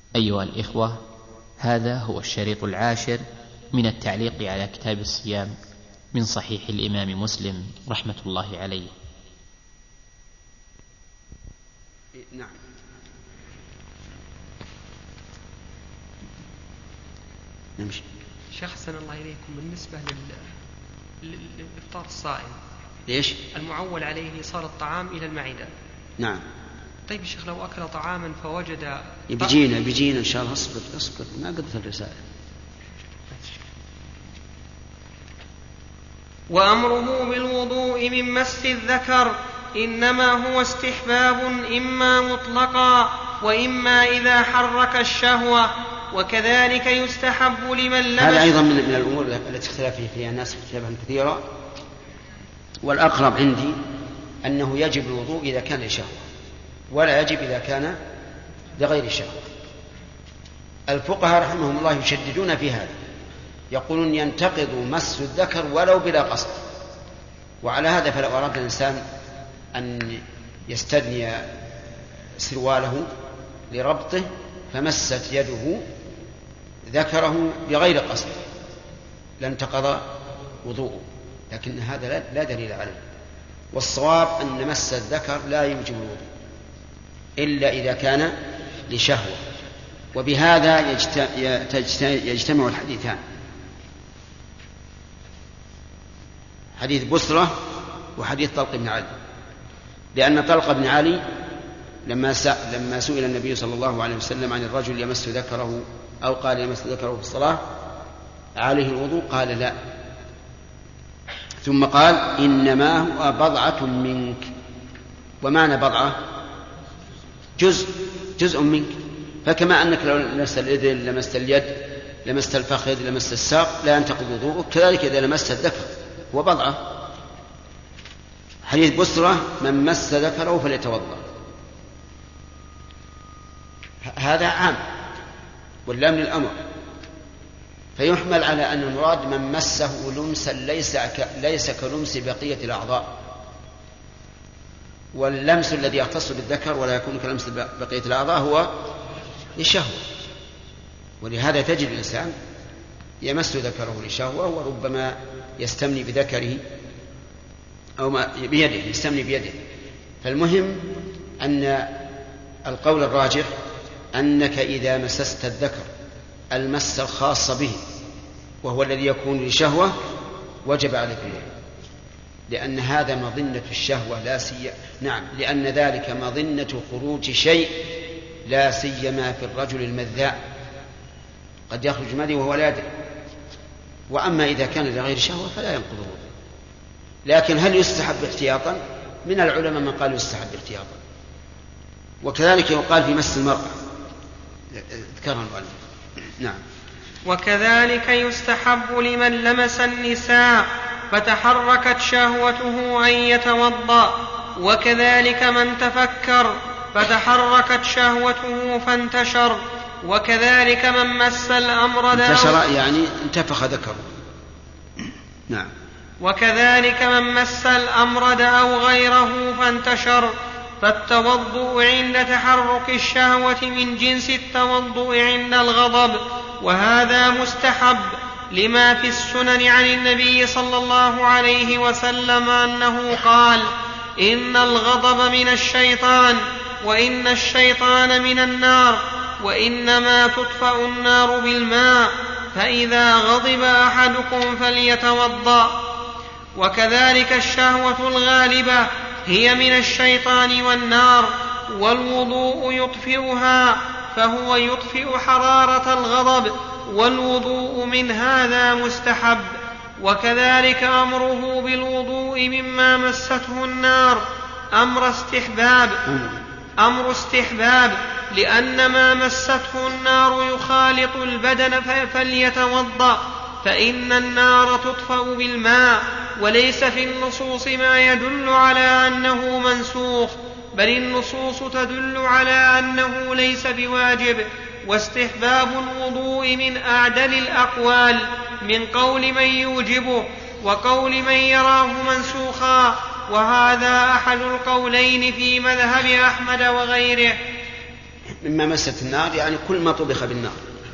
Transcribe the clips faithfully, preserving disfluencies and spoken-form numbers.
أيها الإخوة، هذا هو الشريط العاشر من التعليق على كتاب الصيام من صحيح الإمام مسلم رحمة الله عليه. نعم. نمشي. شيخ حسن الله إليكم، بالنسبة لل... للإفطار الصائم ليش؟ المعول عليه صار الطعام إلى المعدة. نعم. طيب الشيخ، لو أكل طعاما فوجد بيجينا بيجينا إن شاء الله. اصبر اصبر ما قدت الرسالة. وأمره بالوضوء من مس الذكر إنما هو استحباب إما مطلقا وإما إذا حرك الشهوة، وكذلك يستحب لمن لمس. هذا أيضا من الأمور التي اختلف فيها الناس اختلافا كثيرا، والأقرب عندي أنه يجب الوضوء إذا كان لشهوة ولا يجب إذا كان لغير شهوة. الفقهاء رحمهم الله يشددون في هذا، يقولون ينتقض مس الذكر ولو بلا قصد. وعلى هذا فلو أراد الإنسان أن يستدني سرواله لربطه فمست يده ذكره بغير قصد لانتقض وضوءه، لكن هذا لا دليل عليه. والصواب أن مس الذكر لا يوجب الوضوء إلا إذا كان لشهوة. وبهذا يجتمع الحديثان، حديث بسرة وحديث طلق بن علي، لأن طلق بن علي لما لما سئل النبي صلى الله عليه وسلم عن الرجل يمس ذكره أو قال يمس ذكره في الصلاة عليه الوضوء قال لا، ثم قال إنما هو بضعة منك. ومعنى بضعة جزء جزء منك، فكما أنك لو لمست الإذن لمست اليد لمست الفخذ لمست الساق لا ينتقض وضوءك، كذلك إذا لمست الذكر هو بضعة. حديث بسرة من مس ذكره فليتوضأ، هذا عام واللام للأمر، فيحمل على أن المراد من مسه لمسا ليس ليس كلمس بقية الأعضاء، واللمس الذي يختص بالذكر ولا يكون كلمس بقية الأعضاء هو للشهوة. ولهذا تجد الإنسان يمس ذكره لشهوة وربما يستمني بذكره أو بيده يستمني بيده. فالمهم أن القول الراجح أنك إذا مسست الذكر المس الخاص به وهو الذي يكون لشهوة وجب عليك الوضوء، لأن هذا مظنة الشهوة لا سي نعم لأن ذلك مظنة خروج شيء لا سيما في الرجل المذاء، قد يخرج مذي وهو لا يدري. وأما إذا كان لغير شهوة فلا ينقض الوضوء. لكن هل يستحب احتياطا؟ من العلماء من قال يستحب احتياطا. وكذلك يقال في مس المرأة، ذكرها المؤلف. نعم. وكذلك يستحب لمن لمس النساء فتحركت شهوته أن يتوضأ، وكذلك من تفكر فتحركت شهوته فانتشر، وكذلك من مس الأمر انتشر يعني انتفخ ذكره. نعم. وكذلك من مس الأمرد أو غيره فانتشر. فالتوضؤ عند تحرك الشهوة من جنس التوضؤ عند الغضب، وهذا مستحب لما في السنن عن النبي صلى الله عليه وسلم أنه قال: إن الغضب من الشيطان، وإن الشيطان من النار، وإنما تطفأ النار بالماء، فإذا غضب أحدكم فليتوضأ. وكذلك الشهوة الغالبة هي من الشيطان والنار، والوضوء يطفئها، فهو يطفئ حرارة الغضب، والوضوء من هذا مستحب. وكذلك أمره بالوضوء مما مسته النار أمر استحباب أمر استحباب لأن ما مسته النار يخالط البدن فليتوضأ، فإن النار تطفأ بالماء، وليس في النصوص ما يدل على أنه منسوخ، بل النصوص تدل على أنه ليس بواجب. واستحباب الوضوء من أعدل الأقوال، من قول من يوجبه وقول من يراه منسوخا، وهذا أحد القولين في مذهب أحمد وغيره. مما مست النار يعني كل ما طبخ بالنار،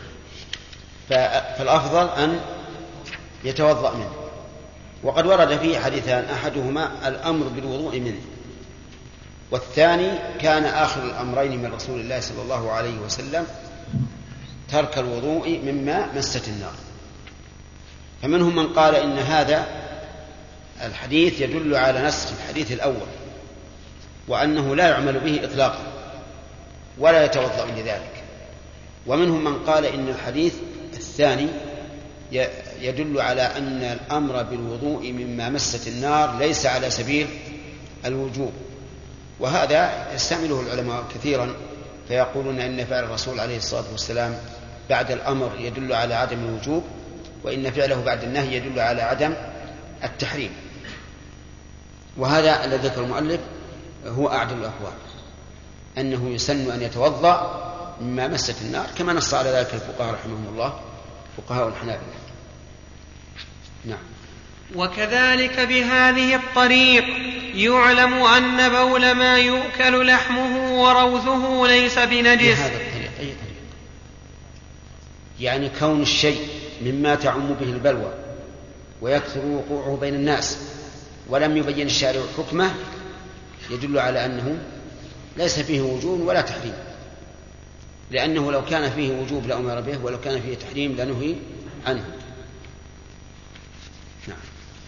فالأفضل أن يتوضأ منه. وقد ورد فيه حديثان، أحدهما الأمر بالوضوء منه، والثاني كان آخر الأمرين من رسول الله صلى الله عليه وسلم ترك الوضوء مما مست النار. فمنهم من قال إن هذا الحديث يدل على نسخ الحديث الأول، وأنه لا يعمل به إطلاقا ولا يتوضأ لذلك. ومنهم من قال إن الحديث الثاني يدل على أن الأمر بالوضوء مما مست النار ليس على سبيل الوجوب، وهذا يستعمله العلماء كثيرا، فيقولون إن فعل الرسول عليه الصلاة والسلام بعد الأمر يدل على عدم الوجوب، وإن فعله بعد النهي يدل على عدم التحريم. وهذا الذي ذكر المؤلف هو أعدل الأقوال، أنه يسن أن يتوضأ مما مست النار، كما نص على ذلك الفقهاء رحمهم الله، فقهاء الحنابلة. نعم. وكذلك بهذه الطريق يعلم أن بول ما يؤكل لحمه وروثه ليس بنجس. بهذا الطريق أي طريق؟ يعني كون الشيء مما تعم به البلوى ويكثر وقوعه بين الناس ولم يبين الشارع حكمه يدل على أنه ليس فيه وجوب ولا تحريم، لأنه لو كان فيه وجوب لأمر به، ولو كان فيه تحريم لنهي عنه. نعم.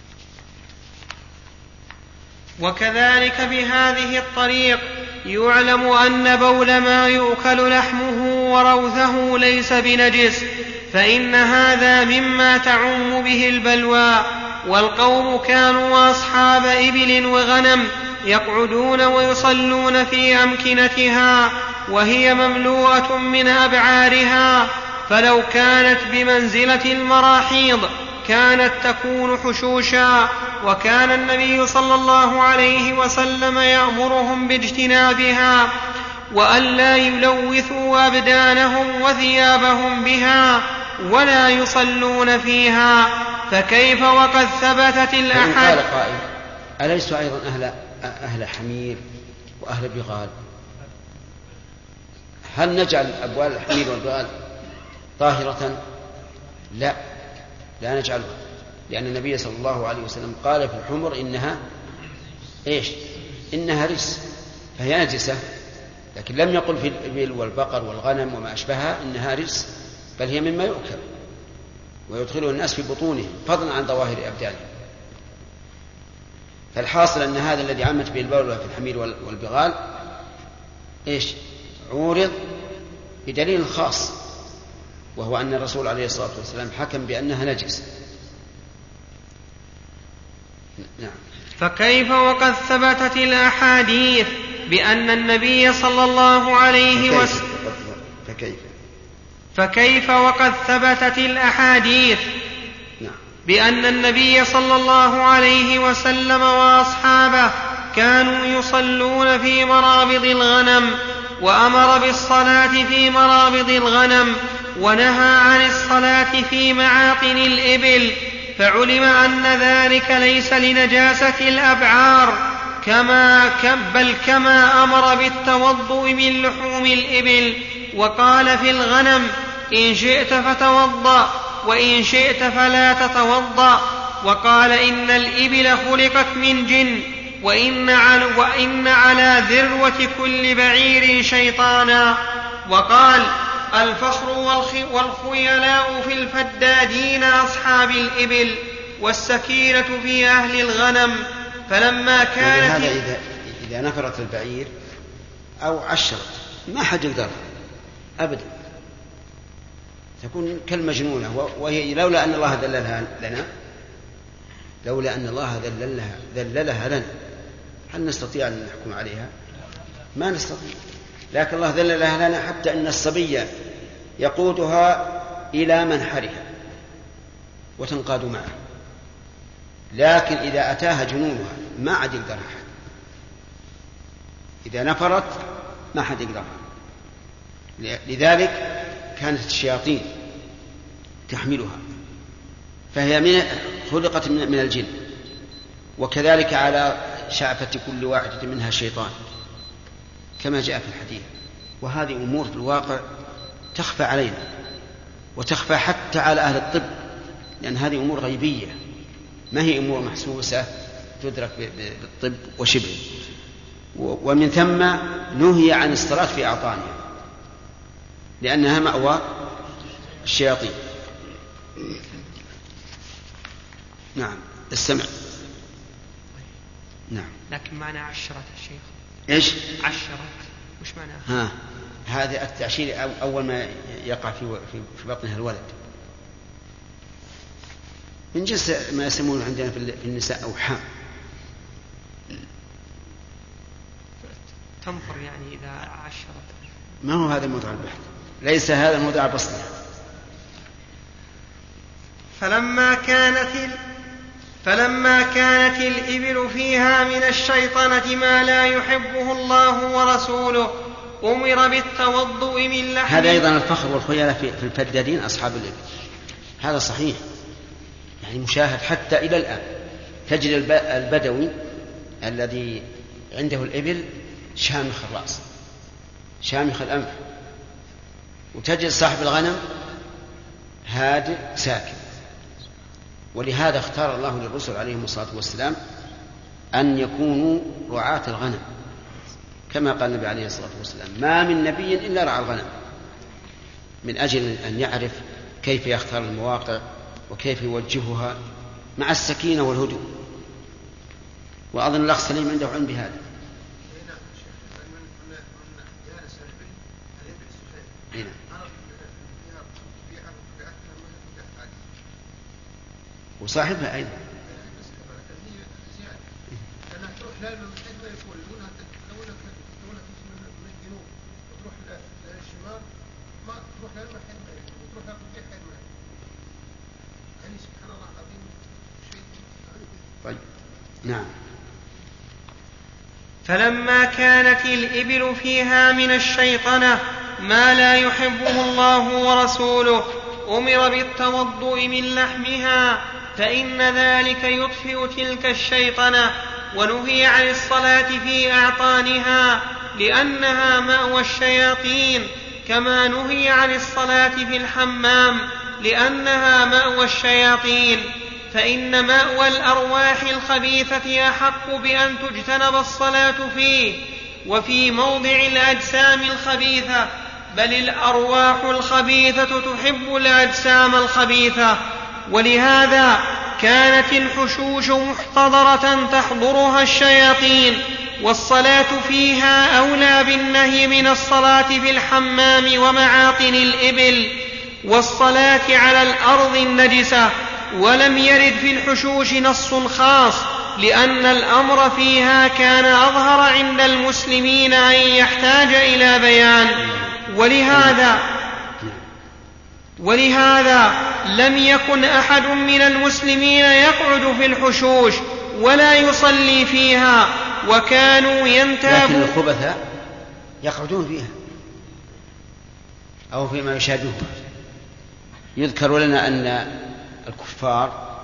وكذلك بهذه الطريق يعلم أن بول ما يؤكل لحمه وروثه ليس بنجس، فإن هذا مما تعم به البلوى. والقوم كانوا أصحاب إبل وغنم يقعدون ويصلون في أمكنتها وهي مملوءة من أبعارها، فلو كانت بمنزلة المراحيض كانت تكون حشوشا، وكان النبي صلى الله عليه وسلم يأمرهم باجتنابها وألا يلوثوا أبدانهم وثيابهم بها ولا يصلون فيها. فكيف وقد ثبتت الأحاديث؟ قال قائل: أليسوا أيضا أهل, أهل حمير وأهل بغال؟ هل نجعل أبوال الحمير والبغال طاهرة؟ لا، لا نجعلها، لأن النبي صلى الله عليه وسلم قال في الحمر إنها إيش؟ إنها رجس، فهي نجسة، لكن لم يقل في الإبل والبقر والغنم وما أشبهها إنها رجس، بل هي مما يؤكل ويدخله الناس في بطونهم فضلا عن ظواهر أبدانهم. فالحاصل أن هذا الذي عمت به البول في الحمير والبغال إيش؟ عورض بدليل خاص، وهو أن الرسول عليه الصلاة والسلام حكم بأنها نجس. نعم. فكيف وقد ثبتت الأحاديث بأن النبي صلى الله عليه وسلم فكيف فكيف وقد ثبتت الأحاديث نعم. بأن النبي صلى الله عليه وسلم وأصحابه كانوا يصلون في مرابض الغنم، وأمر بالصلاة في مرابض الغنم، ونهى عن الصلاة في معاقن الإبل، فعلم أن ذلك ليس لنجاسة الأبعار، كما بل كما أمر بالتوضؤ من لحوم الإبل، وقال في الغنم: إن شئت فتوضأ وإن شئت فلا تتوضأ، وقال: إن الإبل خلقت من جن، وإن على, وإن على ذروة كل بعير شيطانا، وقال: الفخر والخيلاء في الفدادين أصحاب الإبل، والسكينة في أهل الغنم. فلما كانت هذا إذا, إذا نفرت البعير أو عشرت ما حد يقدر أبدا، تكون كالمجنونة، وهي لولا أن الله ذللها لنا لولا أن الله ذللها, ذللها لنا هل نستطيع أن نحكم عليها؟ ما نستطيع، لكن الله ذللها لنا حتى أن الصبي يقودها إلى منحرها وتنقاد معه، لكن إذا أتاها جنونها ما عاد يقدرها أحد، إذا نفرت ما حد يقدرها. لذلك كانت الشياطين تحملها، فهي من خلقت من الجن، وكذلك على شعفة كل واحدة منها شيطان كما جاء في الحديث. وهذه أمور في الواقع تخفى علينا وتخفى حتى على أهل الطب، لأن هذه أمور غيبية ما هي أمور محسوسة تدرك بالطب وشبه. ومن ثم نهي عن الصلاة في أعطانها لأنها مأوى الشياطين. نعم السمع. نعم. لكن معنى عشرة الشيخ إيش؟ عشرة وش معناه؟ ها هذا التعشير أول ما يقع في في بطنها الولد من جنس ما يسمونه عندنا في النساء أوحام. تنفر يعني إذا عشرت. ما هو هذا موضوع البحث، ليس هذا موضوع بسطه. فلما كانت ال... فلما كانت الإبل فيها من الشيطنة ما لا يحبه الله ورسوله أمر بالتوضؤ من لحم. هذا أيضا الفخر والخيانة في الفدادين أصحاب الإبل، هذا صحيح يعني مشاهد حتى إلى الآن. تجد البدوي الذي عنده الإبل شامخ الرأس شامخ الأنف، وتجد صاحب الغنم هادئ ساكن. ولهذا اختار الله للرسل عليهم الصلاة والسلام أن يكونوا رعاة الغنم، كما قال النبي عليه الصلاة والسلام ما من نبي إلا رعى الغنم، من أجل أن يعرف كيف يختار المواقع وكيف يوجهها مع السكينة والهدوء. وأظن الأخ سليم عنده علم بهذا. وصاحبها أيضا طيب. نعم. فلما كانت الإبل فيها من الشيطنة ما لا يحبه الله ورسوله أمر بالتوضؤ من لحمها، فإن ذلك يطفئ تلك الشيطنة. ونهي عن الصلاة في أعطانها لأنها مأوى الشياطين، كما نهي عن الصلاة في الحمام لأنها مأوى الشياطين. فإن مأوى الأرواح الخبيثة أحق بأن تجتنب الصلاة فيه وفي موضع الأجسام الخبيثة، بل الأرواح الخبيثة تحب الأجسام الخبيثة. ولهذا كانت الحشوش محتضرة تحضرها الشياطين، والصلاة فيها أولى بالنهي من الصلاة في الحمام ومعاطن الإبل والصلاة على الأرض النجسة. ولم يرد في الحشوش نص خاص، لأن الأمر فيها كان أظهر عند المسلمين أن يحتاج إلى بيان. ولهذا ولهذا لم يكن أحد من المسلمين يقعد في الحشوش ولا يصلي فيها، وكانوا ينتابون. لكن الخبثاء يقعدون فيها أو فيما يشاهدوه. يذكر لنا أن الكفار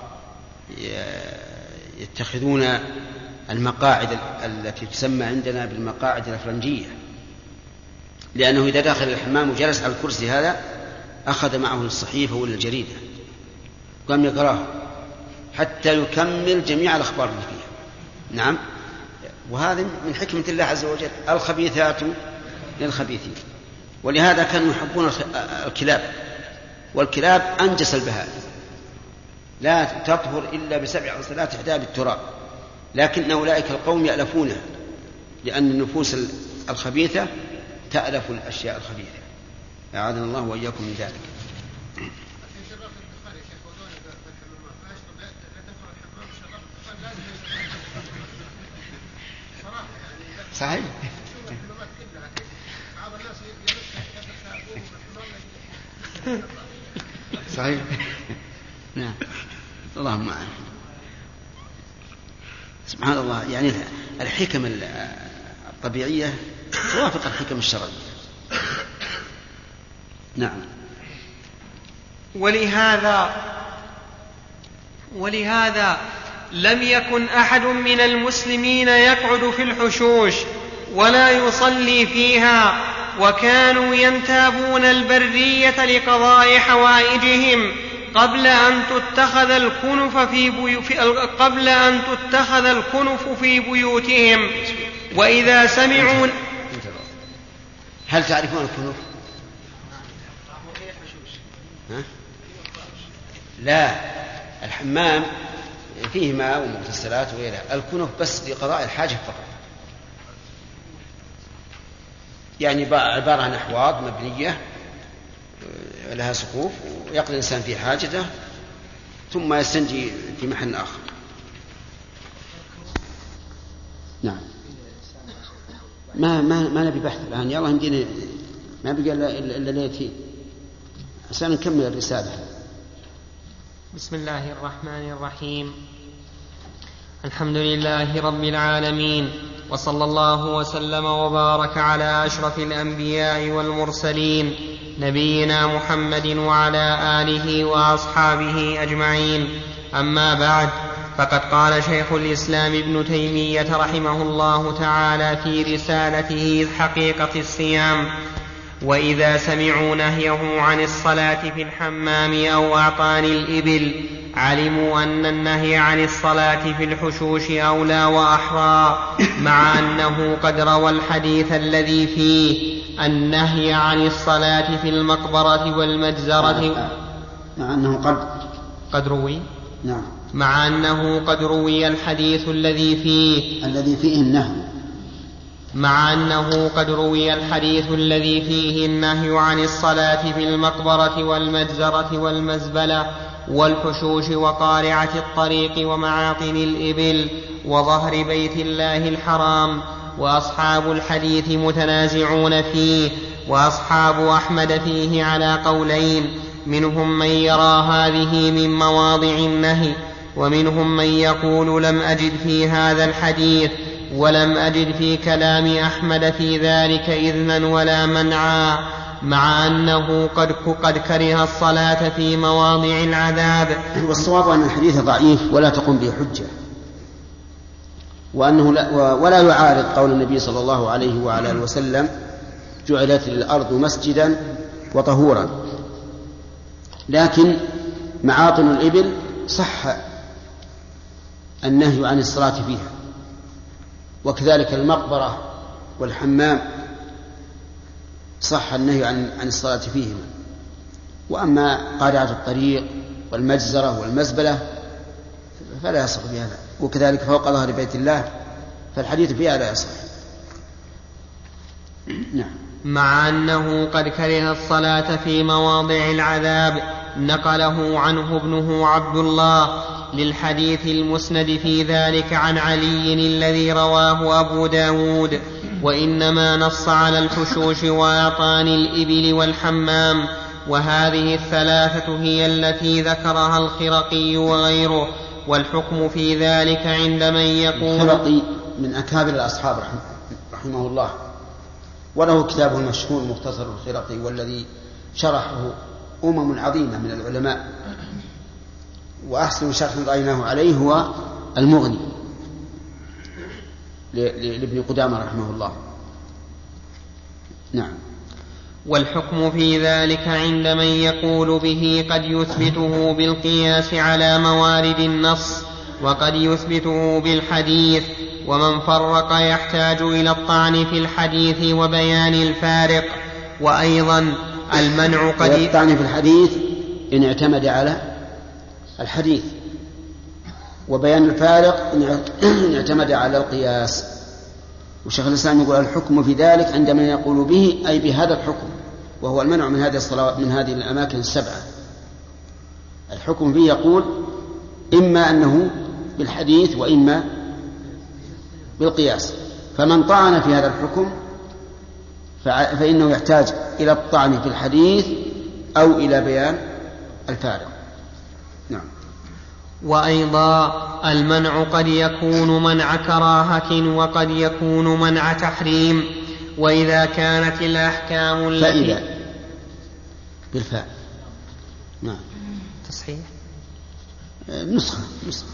يتخذون المقاعد التي تسمى عندنا بالمقاعد الأفرنجية، لأنه إذا دخل الحمام وجلس على الكرسي هذا أخذ معه الصحيفة ولا الجريدة قام يقرأه حتى يكمل جميع الأخبار اللي فيها. نعم. وهذا من حكمة الله عز وجل، الخبيثات للخبيثين. ولهذا كانوا يحبون الكلاب، والكلاب أنجس البهائم لا تطهر إلا بسبع غسلات إحدى بالتراب، لكن أولئك القوم يألفونها لأن النفوس الخبيثة تألف الأشياء الخبيثة. أعاذنا الله وإياكم من ذلك. صحيح. صحيح. نعم. اللهم أعلم. سبحان الله، يعني الحكم الطبيعية توافق الحكم الشرعية. نعم. ولهذا ولهذا لم يكن أحد من المسلمين يقعد في الحشوش ولا يصلي فيها، وكانوا ينتابون البرية لقضاء حوائجهم قبل أن تتخذ الكنف في, بيو في قبل أن تتخذ الكنف في بيوتهم. وإذا سمعوا هل تعرفون الكنف؟ ها؟ لا، الحمام فيه ماء ومغتسلات وغيرها، الكنف بس لقضاء الحاجة فقط، يعني عبارة عن أحواض مبنية لها سقوف ويقضي الإنسان في حاجته ثم يستنجي في محل آخر. نعم. ما ما ما نبي بحث الآن، يلا يمدينا ما بقى إلا ليتين عشان نكمل الرسالة. بسم الله الرحمن الرحيم. الحمد لله رب العالمين، وصلى الله وسلم وبارك على أشرف الأنبياء والمرسلين نبينا محمد وعلى آله وأصحابه أجمعين. أما بعد، فقد قال شيخ الإسلام ابن تيمية رحمه الله تعالى في رسالته حقيقة الصيام: وإذا سمعوا نهيه عن الصلاة في الحمام أو أعطان الإبل علموا أن النهي عن الصلاة في الحشوش أولى وأحرى، مع أنه قد روى الحديث الذي فيه النهي عن الصلاة في المقبرة والمجزرة. مع أنه قد قد روي نعم مع أنه قد روي الحديث الذي فيه الذي فيه النهي مع أنه قد روي الحديث الذي فيه النهي عن الصلاة في المقبرة والمجزرة والمزبلة والحشوش وقارعة الطريق ومعاطن الإبل وظهر بيت الله الحرام. وأصحاب الحديث متنازعون فيه، وأصحاب أحمد فيه على قولين، منهم من يرى هذه من مواضع النهي، ومنهم من يقول لم أجد في هذا الحديث ولم أجد في كلام أحمد في ذلك إذنا ولا منعا، مع أنه قد, قد كره الصلاة في مواضع العذاب. والصواب أن الحديث ضعيف ولا تقوم به حجة، وأنه لا ولا يعارض قول النبي صلى الله عليه وعلى آله وسلم: جعلت الأرض مسجدا وطهورا. لكن معاطن الإبل صح النهي عن الصلاة فيها، وكذلك المقبرة والحمام صح النهي عن عن الصلاة فيهما. وأما قارعة الطريق والمجزرة والمزبلة فلا يصح بهذا، وكذلك فوق ظهر بيت الله فالحديث فيها لا يصح. نعم. مع أنه قد كره الصلاة في مواضع العذاب، نقله عنه ابنه عبد الله للحديث المسند في ذلك عن علي الذي رواه أبو داود، وإنما نص على الحشوش وأعطان الإبل والحمام، وهذه الثلاثة هي التي ذكرها الخرقي وغيره. والحكم في ذلك عند من يقول الخرقي من أكابر الأصحاب رحمه الله، وله كتابه المشهور مختصر الخرقي، والذي شرحه أمم عظيمة من العلماء، وأحسن شرح رأيناه عليه هو المغني لابن قدامة رحمه الله. نعم. والحكم في ذلك عند من يقول به قد يثبته بالقياس على موارد النص، وقد يثبته بالحديث، ومن فرق يحتاج إلى الطعن في الحديث وبيان الفارق. وأيضا المنع قد الطعن في الحديث إن اعتمد على الحديث، وبيان الفارق إن اعتمد على القياس. وشيخ الإسلام يقول: الحكم في ذلك عند من يقول به أي بهذا الحكم، وهو المنع من هذه الصلوات من هذه الأماكن السبعة. الحكم فيه يقول إما أنه بالحديث وإما بالقياس، فمن طعن في هذا الحكم فإنه يحتاج إلى الطعن في الحديث أو إلى بيان الفارق. نعم. وأيضا المنع قد يكون منع كراهة وقد يكون منع تحريم. وإذا كانت الأحكام التي فإذا بالفاء. نعم. تصحيح نسخة نسخة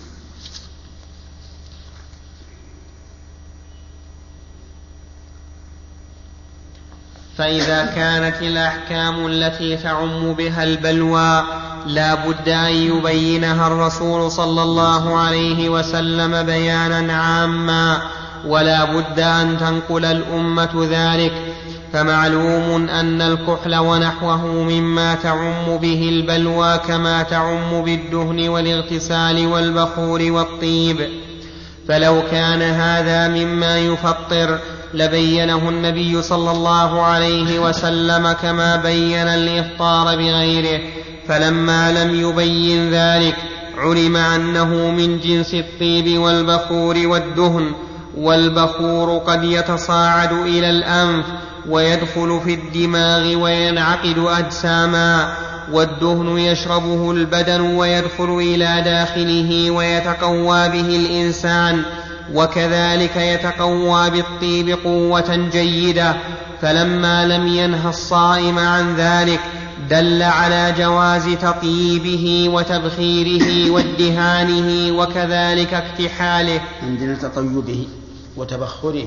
فإذا كانت الأحكام التي تعم بها البلوى لا بد أن يبينها الرسول صلى الله عليه وسلم بيانا عاما، ولا بد أن تنقل الأمة ذلك. فمعلوم أن الكحل ونحوه مما تعم به البلوى كما تعم بالدهن والاغتسال والبخور والطيب، فلو كان هذا مما يفطر لبينه النبي صلى الله عليه وسلم كما بين الإفطار بغيره، فلما لم يبين ذلك علم أنه من جنس الطيب والبخور والدهن، والبخور قد يتصاعد إلى الأنف ويدخل في الدماغ وينعقد أجساما، والدهن يشربه البدن ويدخل إلى داخله ويتقوى به الإنسان، وكذلك يتقوى بالطيب قوة جيدة. فلما لم ينه الصائم عن ذلك دل على جواز تطييبه وتبخيره وادهانه وكذلك اكتحاله. عندنا تطيبه وتبخره،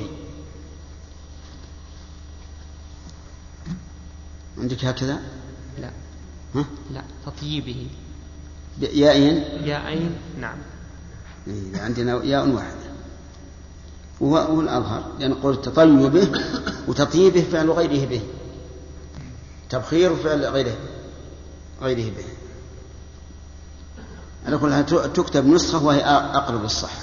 عندك هكذا؟ لا ها؟ لا تطيبه ياءين ياءين نعم. إيه عندنا ياء واحدة وهو الأظهر، لأن قول تطيبه وتطيبه فعل غيره به، تبخير فعل غيره غيره به. على كل حال تكتب نسخة وهي أقرب للصحة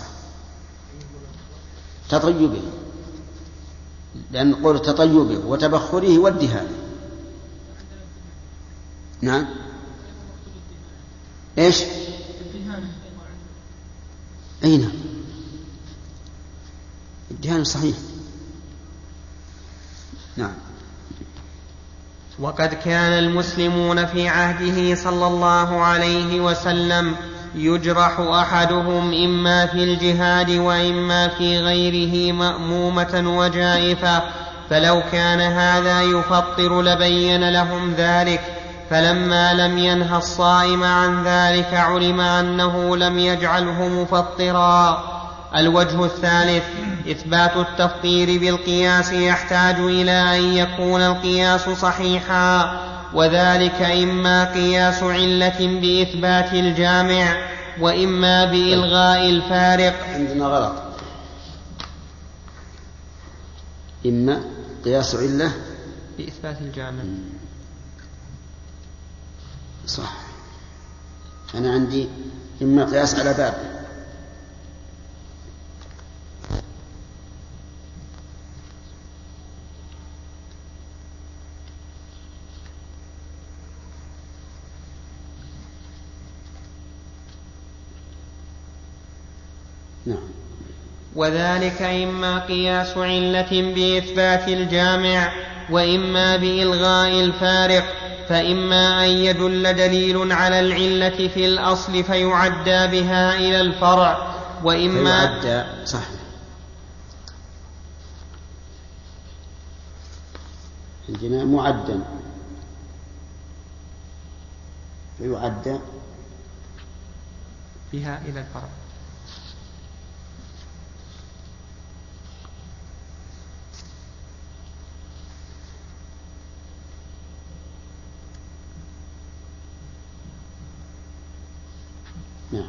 تطيبه، لأن قول تطيبه وتبخره وادهانه. نعم ايش؟ اي نعم الدهان صحيح. نعم. وقد كان المسلمون في عهده صلى الله عليه وسلم يجرح أحدهم إما في الجهاد وإما في غيره مأمومة وجائفة، فلو كان هذا يفطر لبين لهم ذلك، فلما لم ينه الصائم عن ذلك علم أنه لم يجعله مفطرا. الوجه الثالث إثبات التفطير بالقياس يحتاج إلى أن يكون القياس صحيحا، وذلك إما قياس علة بإثبات الجامع وإما بإلغاء الفارق. عندنا غلط، إما قياس علة بإثبات الجامع صح. أنا عندي إما قياس على باب. نعم. وذلك إما قياس علة بإثبات الجامع وإما بإلغاء الفارق، فإما أن يدل دليل على العلة في الأصل فيعدى بها إلى الفرع، وإما فيعدى صح. عندنا معدا فيعدى بها إلى الفرع. نعم.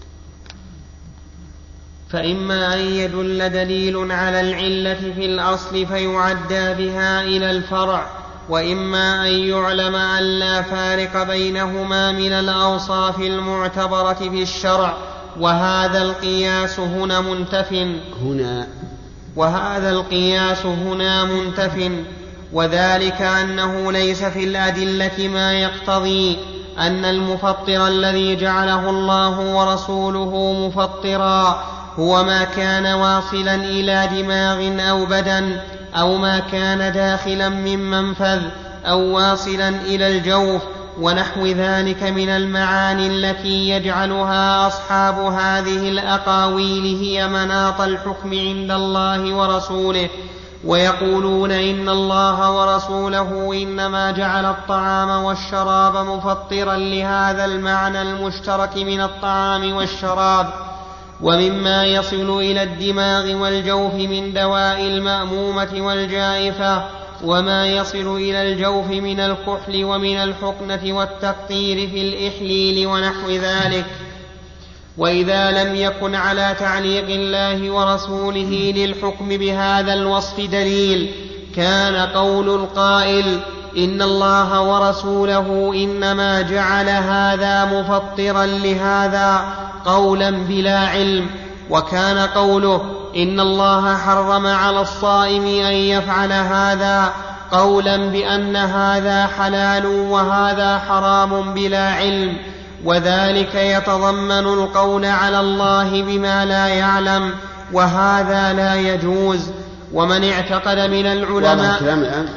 فإما أن يدل دليل على العلة في الأصل فيعدى بها إلى الفرع، وإما أن يعلم أن لا فارق بينهما من الأوصاف المعتبرة في الشرع، وهذا القياس هنا منتف هنا وهذا القياس هنا منتف وذلك أنه ليس في الأدلة ما يقتضي أن المفطر الذي جعله الله ورسوله مفطرا هو ما كان واصلا إلى دماغ أو بدن، أو ما كان داخلا من منفذ، أو واصلا إلى الجوف، ونحو ذلك من المعاني التي يجعلها أصحاب هذه الأقاويل هي مناط الحكم عند الله ورسوله، ويقولون إن الله ورسوله إنما جعل الطعام والشراب مفطرا لهذا المعنى المشترك من الطعام والشراب، ومما يصل إلى الدماغ والجوف من دواء المأمومة والجائفة، وما يصل إلى الجوف من الكحل ومن الحقنة والتقطير في الإحليل ونحو ذلك. وإذا لم يكن على تعليق الله ورسوله للحكم بهذا الوصف دليل كان قول القائل إن الله ورسوله إنما جعل هذا مفطرا لهذا قولا بلا علم، وكان قوله إن الله حرم على الصائم أن يفعل هذا قولا بأن هذا حلال وهذا حرام بلا علم، وذلك يتضمن القول على الله بما لا يعلم، وهذا لا يجوز. ومن اعتقد من العلماء الكلام الآن.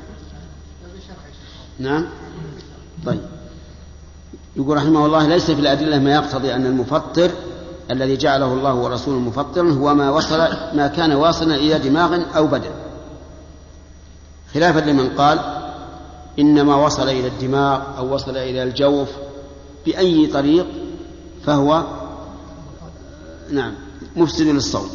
نعم. طيب، يقول رحمه الله ليس في الأدلة ما يقتضي أن المفطر الذي جعله الله ورسوله مفطرا هو ما وصل ما كان واصلا إلى دماغ أو بدن، خلافا لمن قال إنما وصل إلى الدماغ أو وصل إلى الجوف بأي طريق فهو نعم مفسد للصوم،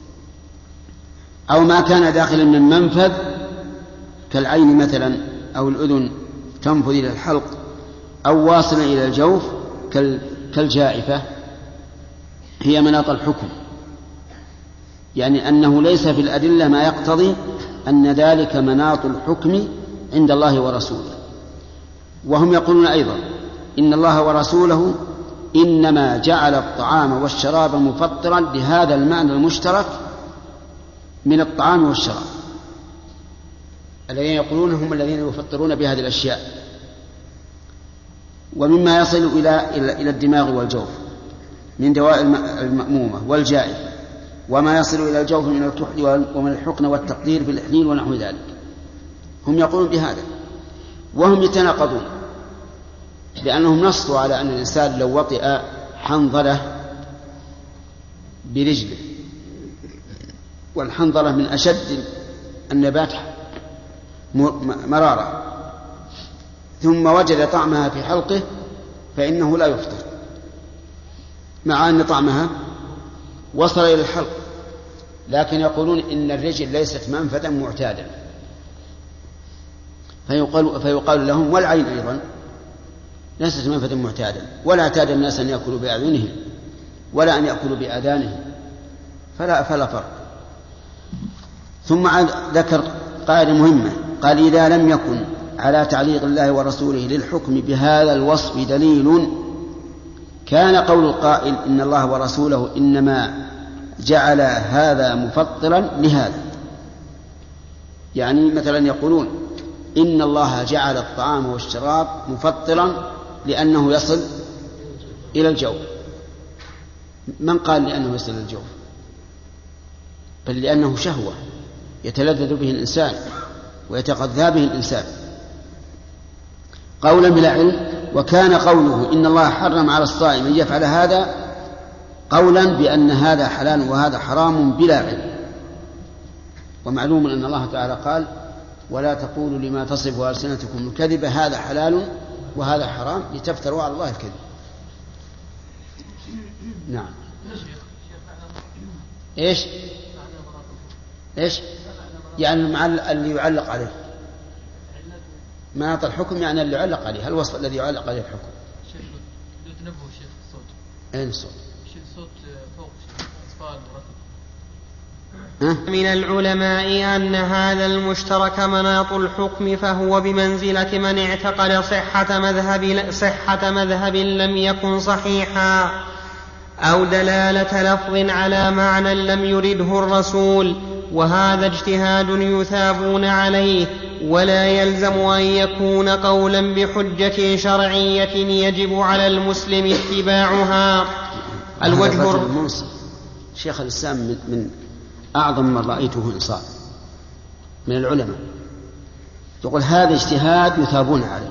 أو ما كان داخلا من منفذ كالعين مثلا أو الأذن تنفذ إلى الحلق، أو واصلا إلى الجوف كالجائفة هي مناط الحكم، يعني أنه ليس في الأدلة ما يقتضي أن ذلك مناط الحكم عند الله ورسوله. وهم يقولون أيضا إن الله ورسوله إنما جعل الطعام والشراب مفطرا لهذا المعنى المشترك من الطعام والشراب، الذين يقولون هم الذين يفطرون بهذه الأشياء، ومما يصل إلى إلى الدماغ والجوف من دواء المأمومة والجائفة، وما يصل إلى الجوف من الكحل ومن الحقن والتقدير في الإحليل ونحو ذلك. هم يقولون بهذا وهم يتناقضون، لأنهم نصوا على أن الإنسان لو وطئ حنظلة برجله، والحنظلة من أشد النبات مرارة، ثم وجد طعمها في حلقه فإنه لا يفطر، مع أن طعمها وصل إلى الحلق، لكن يقولون إن الرجل ليست منفذا معتادا، فيقال, فيقال لهم والعين أيضا ليست منفذا معتادا، ولا اعتاد الناس أن يأكلوا بأعينهم ولا أن يأكلوا بآذانهم، فلا, فلا فرق. ثم ذكر قاعدة مهمة، قال إذا لم يكن على تعليق الله ورسوله للحكم بهذا الوصف دليل كان قول القائل إن الله ورسوله إنما جعل هذا مفطرا لهذا. يعني مثلا يقولون إن الله جعل الطعام والشراب مفطرا لأنه يصل إلى الجوف. من قال لأنه يصل إلى الجوف؟ بل لأنه شهوة يتلذذ به الإنسان ويتغذى به الإنسان قولا بلا علم. وكان قوله إن الله حرم على الصائم أن يفعل هذا قولا بأن هذا حلال وهذا حرام بلا علم. ومعلوم أن الله تعالى قال ولا تقولوا لما تصف ألسنتكم الكذب هذا حلال وهذا حرام لتفتروا على الله الكذب. نعم. إيش إيش يعني مع اللي يعلق عليه مناط الحكم، يعني اللي يعلق عليه الوصف الذي يعلق عليه الحكم. شيخ تنبه شيخ الصوت. أين الصوت؟ شيخ الصوت فوق أطفال وركب. من العلماء أن هذا المشترك مناط الحكم فهو بمنزلة من اعتقد صحة مذهب صحة مذهب لم يكن صحيحا أو دلالة لفظ على معنى لم يرده الرسول، وهذا اجتهاد يثابون عليه ولا يلزم أن يكون قولا بحجة شرعية يجب على المسلم اتباعها. الوجه المنصف شيخ الإسلام من, من أعظم من رأيته إنصاف من العلماء، يقول هذا اجتهاد يثابون عليه،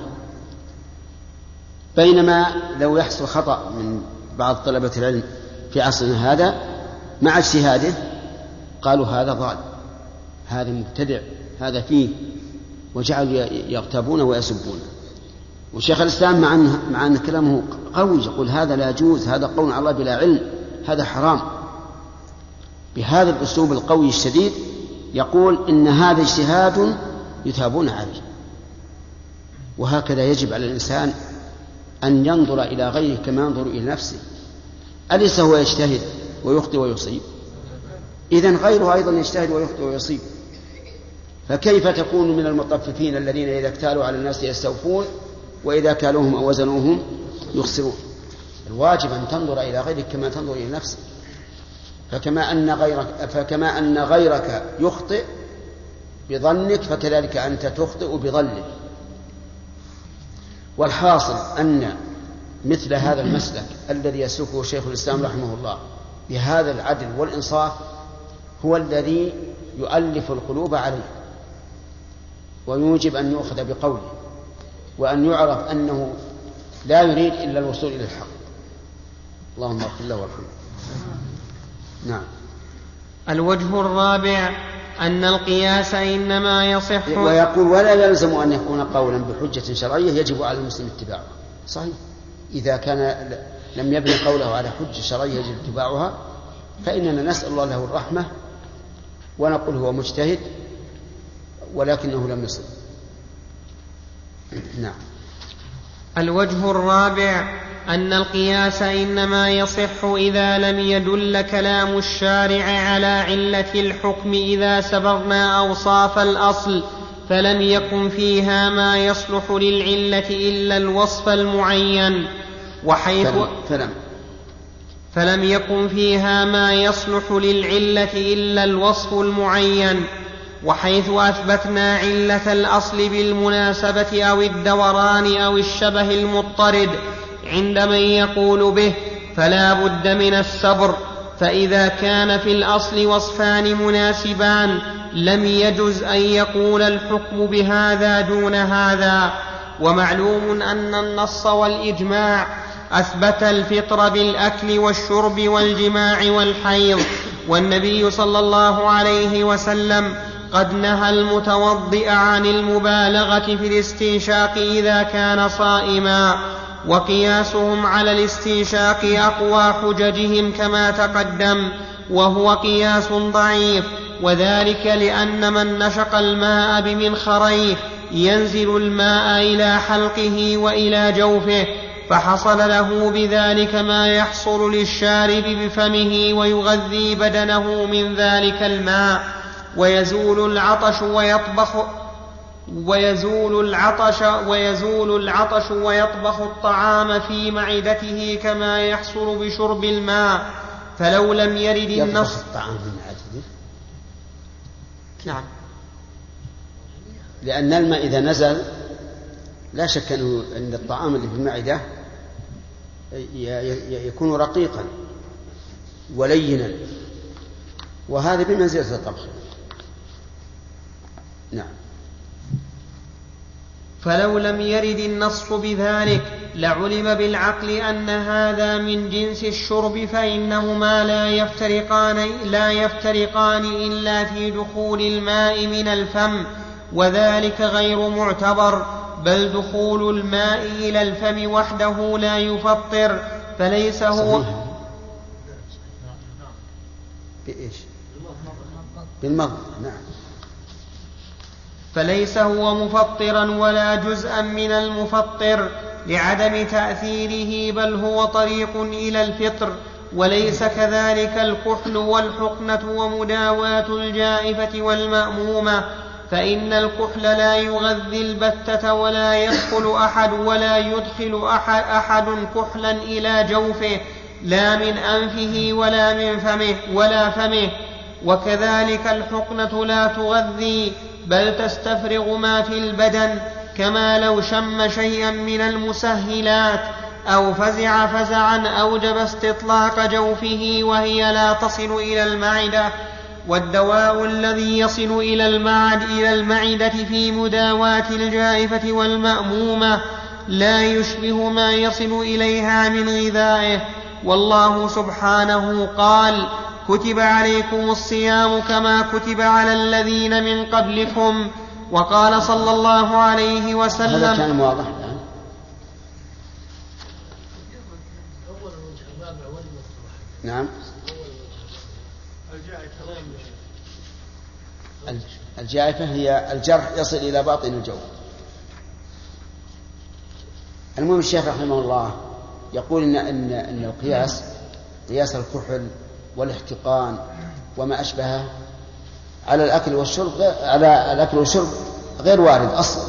بينما لو يحصل خطأ من بعض طلبة العلم في عصرنا هذا مع اجتهاده قالوا هذا ضال هذا مبتدع هذا فيه، وجعلوا يغتابون ويسبون. وشيخ الإسلام مع أن, مع أن كلامه قوي يقول هذا لا يجوز، هذا قول على الله بلا علم، هذا حرام، بهذا الأسلوب القوي الشديد يقول إن هذا اجتهاد يثابون عليه. وهكذا يجب على الإنسان أن ينظر إلى غيره كما ينظر إلى نفسه. أليس هو يجتهد ويخطئ ويصيب؟ إذن غيره أيضا يجتهد ويخطئ ويصيب، فكيف تكون من المطففين الذين إذا اكتالوا على الناس يستوفون وإذا كالوهم أو وزنوهم يخسرون؟ الواجب أن تنظر إلى غيرك كما تنظر إلى نفسك. فكما أن غيرك, فكما أن غيرك يخطئ بظنك فكذلك أنت تخطئ بظنك. والحاصل أن مثل هذا المسلك الذي يسلكه شيخ الإسلام رحمه الله بهذا العدل والإنصاف هو الذي يؤلف القلوب عليه، ويوجب أن يؤخذ بقوله، وأن يعرف أنه لا يريد إلا الوصول إلى الحق. اللهم اغفر له وارحمه. نعم. الوجه الرابع أن القياس إنما يصح، ويقول ولا يلزم أن يكون قولا بحجة شرعية يجب على المسلم اتباعه. صحيح، إذا كان لم يبني قوله على حجة شرعية يجب اتباعها فإننا نسأل الله له الرحمة ونقول هو مجتهد ولكنه لم يصل. نعم. الوجه الرابع أن القياس إنما يصح إذا لم يدل كلام الشارع على علة الحكم إذا سبقنا أوصاف الأصل فلم يكن فيها ما يصلح للعلة إلا الوصف المعين، وحيث فلم, فلم يكن فيها ما يصلح للعلة إلا الوصف المعين، وحيث أثبتنا علة الأصل بالمناسبة أو الدوران أو الشبه المضطرد عند من يقول به فلا بد من الصبر. فإذا كان في الأصل وصفان مناسبان لم يجز أن يقول الحكم بهذا دون هذا. ومعلوم أن النص والإجماع أثبت الفطر بالأكل والشرب والجماع والحيض، والنبي صلى الله عليه وسلم قد نهى المتوضئ عن المبالغة في الاستنشاق إذا كان صائما، وقياسهم على الاستنشاق أقوى حججهم كما تقدم، وهو قياس ضعيف، وذلك لأن من نشق الماء بمنخريه ينزل الماء إلى حلقه وإلى جوفه، فحصل له بذلك ما يحصل للشارب بفمه ويغذي بدنه من ذلك الماء، ويزول العطش ويطبخ ويزول العطش ويزول العطش ويطبخ الطعام في معدته كما يحصل بشرب الماء. فلو لم يرد النص الطعام في معدته، نعم، لأن الماء إذا نزل لا شك أنه عند الطعام اللي في المعدة يكون رقيقا ولينا، وهذا بمنزلة الطبخ. نعم. فلو لم يرد النص بذلك لعلم بالعقل أن هذا من جنس الشرب، فإنهما لا يفترقان, لا يفترقان إلا في دخول الماء من الفم، وذلك غير معتبر، بل دخول الماء إلى الفم وحده لا يفطر، فليس هو بإيش؟ بالمضغ. نعم. فليس هو مفطرا ولا جزءا من المفطر لعدم تأثيره، بل هو طريق إلى الفطر. وليس كذلك الكحل والحقنة ومداواة الجائفة والمأمومة، فإن الكحل لا يغذي البتة ولا يدخل أحد ولا يدخل أحد, أحد كحلا إلى جوفه لا من أنفه ولا من فمه ولا فمه. وكذلك الحقنة لا تغذي بل تستفرغ ما في البدن، كما لو شم شيئا من المسهلات أو فزع فزعا أوجب استطلاق جوفه وهي لا تصل إلى المعدة. والدواء الذي يصل إلى المعد إلى المعدة في مداواة الجائفة والمأمومة لا يشبه ما يصل إليها من غذائه. والله سبحانه قال: كتب عليكم الصيام كما كتب على الذين من قبلكم. وقال صلى الله عليه وسلم. هذا كان واضح الآن. نعم. الجائفة هي الجرح يصل إلى باطن الجوف. المهم الشيخ رحمه الله يقول إن, إن, إن القياس قياس الكحل والاحتقان وما أشبهه على الأكل والشرب على الأكل والشرب غير وارد أصلا.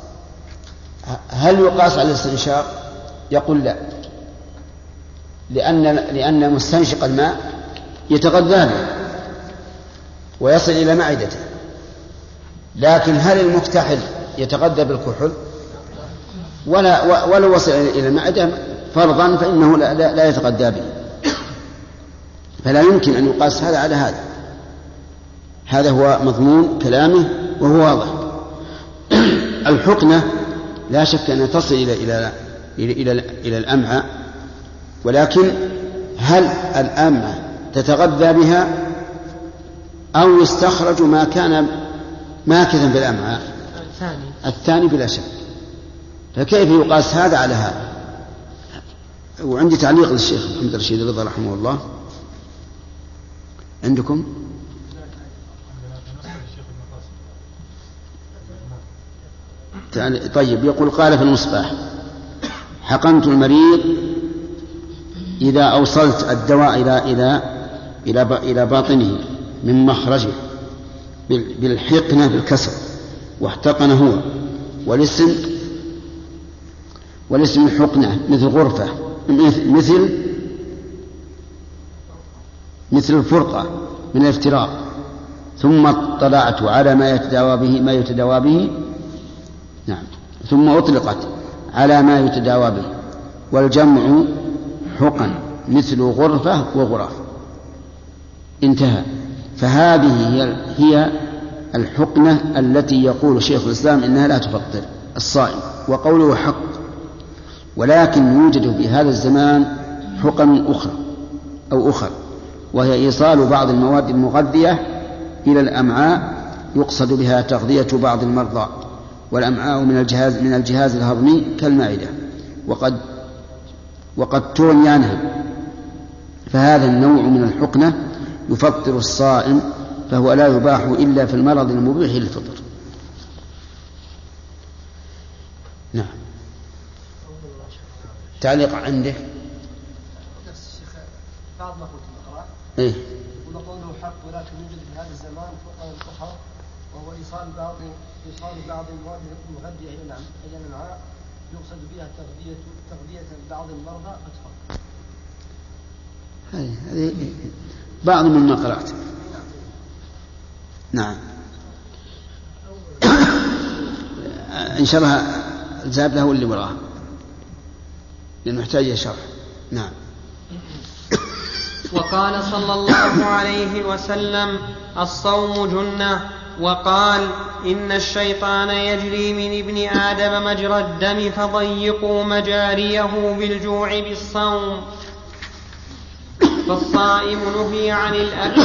هل يقاس على الاستنشاق؟ يقول لا، لأن لأن مستنشق الماء يتغذى به ويصل إلى معدته، لكن هل المكتحل يتغذى بالكحل؟ ولا ولو وصل إلى المعدة فرضا فإنه لا, لا, لا يتغذى به، فلا يمكن أن يقاس هذا على هذا. هذا هو مضمون كلامه وهو واضح. الحقنة لا شك أنها تصل إلى إلى إلى إلى, إلى الأمعاء، ولكن هل الأمعاء تتغذى بها أو يستخرج ما كان ماكثا بالأمعاء؟ الثاني الثاني بلا شك. فكيف يقاس هذا على هذا؟ وعندي تعليق للشيخ محمد رشيد رضا رحمه الله. عندكم؟ طيب. يقول قال في المصباح: حقنت المريض إذا أوصلت الدواء إلى إلى إلى إلى باطنه من مخرجه بالحقنة بالكسر، واحتقن هو. والاسم والاسم الحقنة مثل غرفة، مثل مثل الفرقة من الافتراق. ثم اطلعت على ما يتداوى به ما يتداوى به نعم ثم أطلقت على ما يتداوى به. والجمع حقن مثل غرفة وغرف. انتهى. فهذه هي, هي الحقنة التي يقول شيخ الإسلام إنها لا تفطر الصائم، وقوله حق. ولكن يوجد في هذا الزمان حقن أخرى أو أخر، وهي إيصال بعض المواد المغذية إلى الأمعاء يقصد بها تغذية بعض المرضى، والأمعاء من الجهاز من الجهاز الهضمي كالمعدة، وقد وقد تغني عنها. فهذا النوع من الحقنة يفطر الصائم، فهو لا يباح إلا في المرض المبيح للفطر. نعم. تعليق عندك؟ بعض ما قلت الأقراء إيه؟ ونقوله حق، ولكن يوجد في هذا الزمان فقه الفقهاء وهو إيصال بعض إيصال بعض المواد المغذية إلى الأمعاء يقصد بها تغذية تغذية بعض المرضى أطفال. هذه هذه بعض مما قرأت. نعم. إن شاء الله الذهب له اللي وراه لأنه يحتاج شرح. نعم. وقال صلى الله عليه وسلم: الصوم جنة. وقال: إن الشيطان يجري من ابن آدم مجرى الدم فضيقوا مجاريه بالجوع بالصوم. فالصائم نهي عن الأكل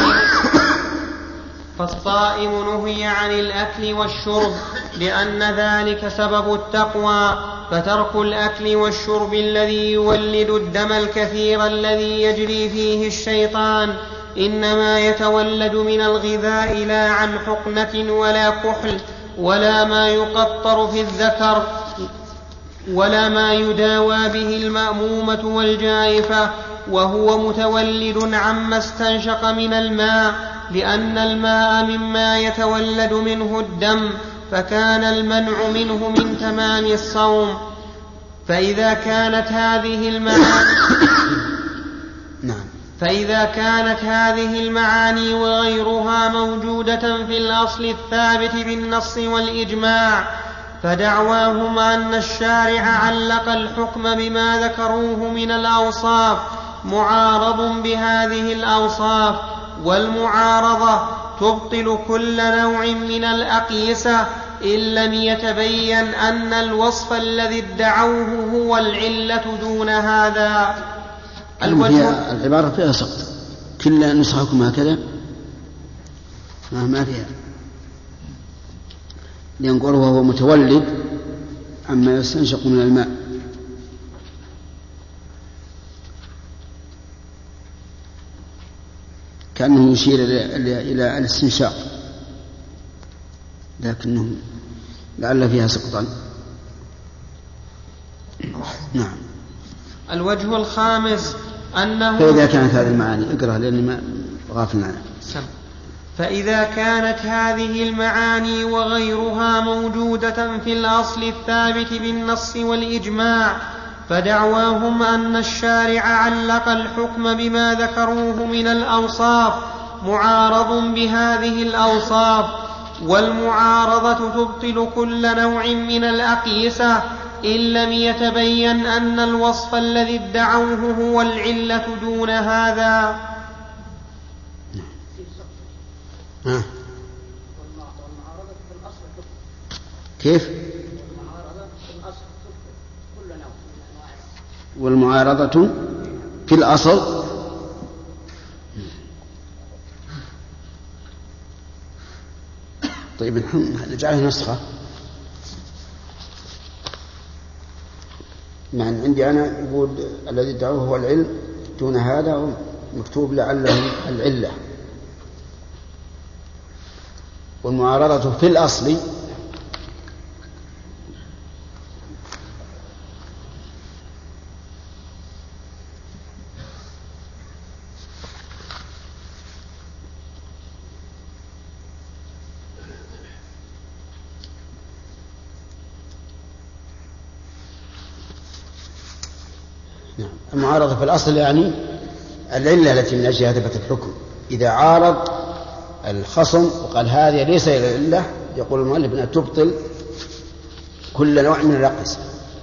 فالصائم نهي عن الأكل والشرب لأن ذلك سبب التقوى، فترك الأكل والشرب الذي يولد الدم الكثير الذي يجري فيه الشيطان إنما يتولد من الغذاء لا عن حقنة ولا كحل ولا ما يقطر في الذكر ولا ما يداوى به المأمومة والجائفة، وهو متولد عما استنشق من الماء، لأن الماء مما يتولد منه الدم، فكان المنع منه من تمام الصوم. فإذا كانت هذه المعاني نعم فإذا كانت هذه المعاني وغيرها موجودة في الأصل الثابت بالنص والإجماع، فدعواهم أن الشارع علق الحكم بما ذكروه من الأوصاف معارض بهذه الأوصاف، والمعارضة تبطل كل نوع من الأقيسة إن لم يتبين أن الوصف الذي ادعوه هو العلة دون هذا. فيها العبارة فيها سقط، كل نسخكم هكذا ما فيها، لأنقول وهو متولد عما يستنشق من الماء. كأنه يشير إلى الاستنشاق. لكنه لعل فيها سقطا. نعم. الوجه الخامس أنه فإذا كانت هذه المعاني اقرأ لأني ما غافلنا عنها. فإذا كانت هذه المعاني وغيرها موجودة في الأصل الثابت بالنص والإجماع فدعواهم أن الشارع علق الحكم بما ذكروه من الأوصاف معارض بهذه الأوصاف، والمعارضة تبطل كل نوع من الأقيسة إن لم يتبين أن الوصف الذي ادعوه هو العلة دون هذا. ها. كيف؟ والمعارضة في الأصل طيب نجعله نسخة. مع أن عندي أنا يقول الذي ادعوه هو العلم دون هذا مكتوب لعله العلة، والمعارضة في الأصل نعم. المعارضة في الأصل يعني العلة التي من أجلها ثبت الحكم. إذا عارض الخصم وقال هذه ليس العلة يقول المؤلف أنها تبطل كل نوع من الأقيسة.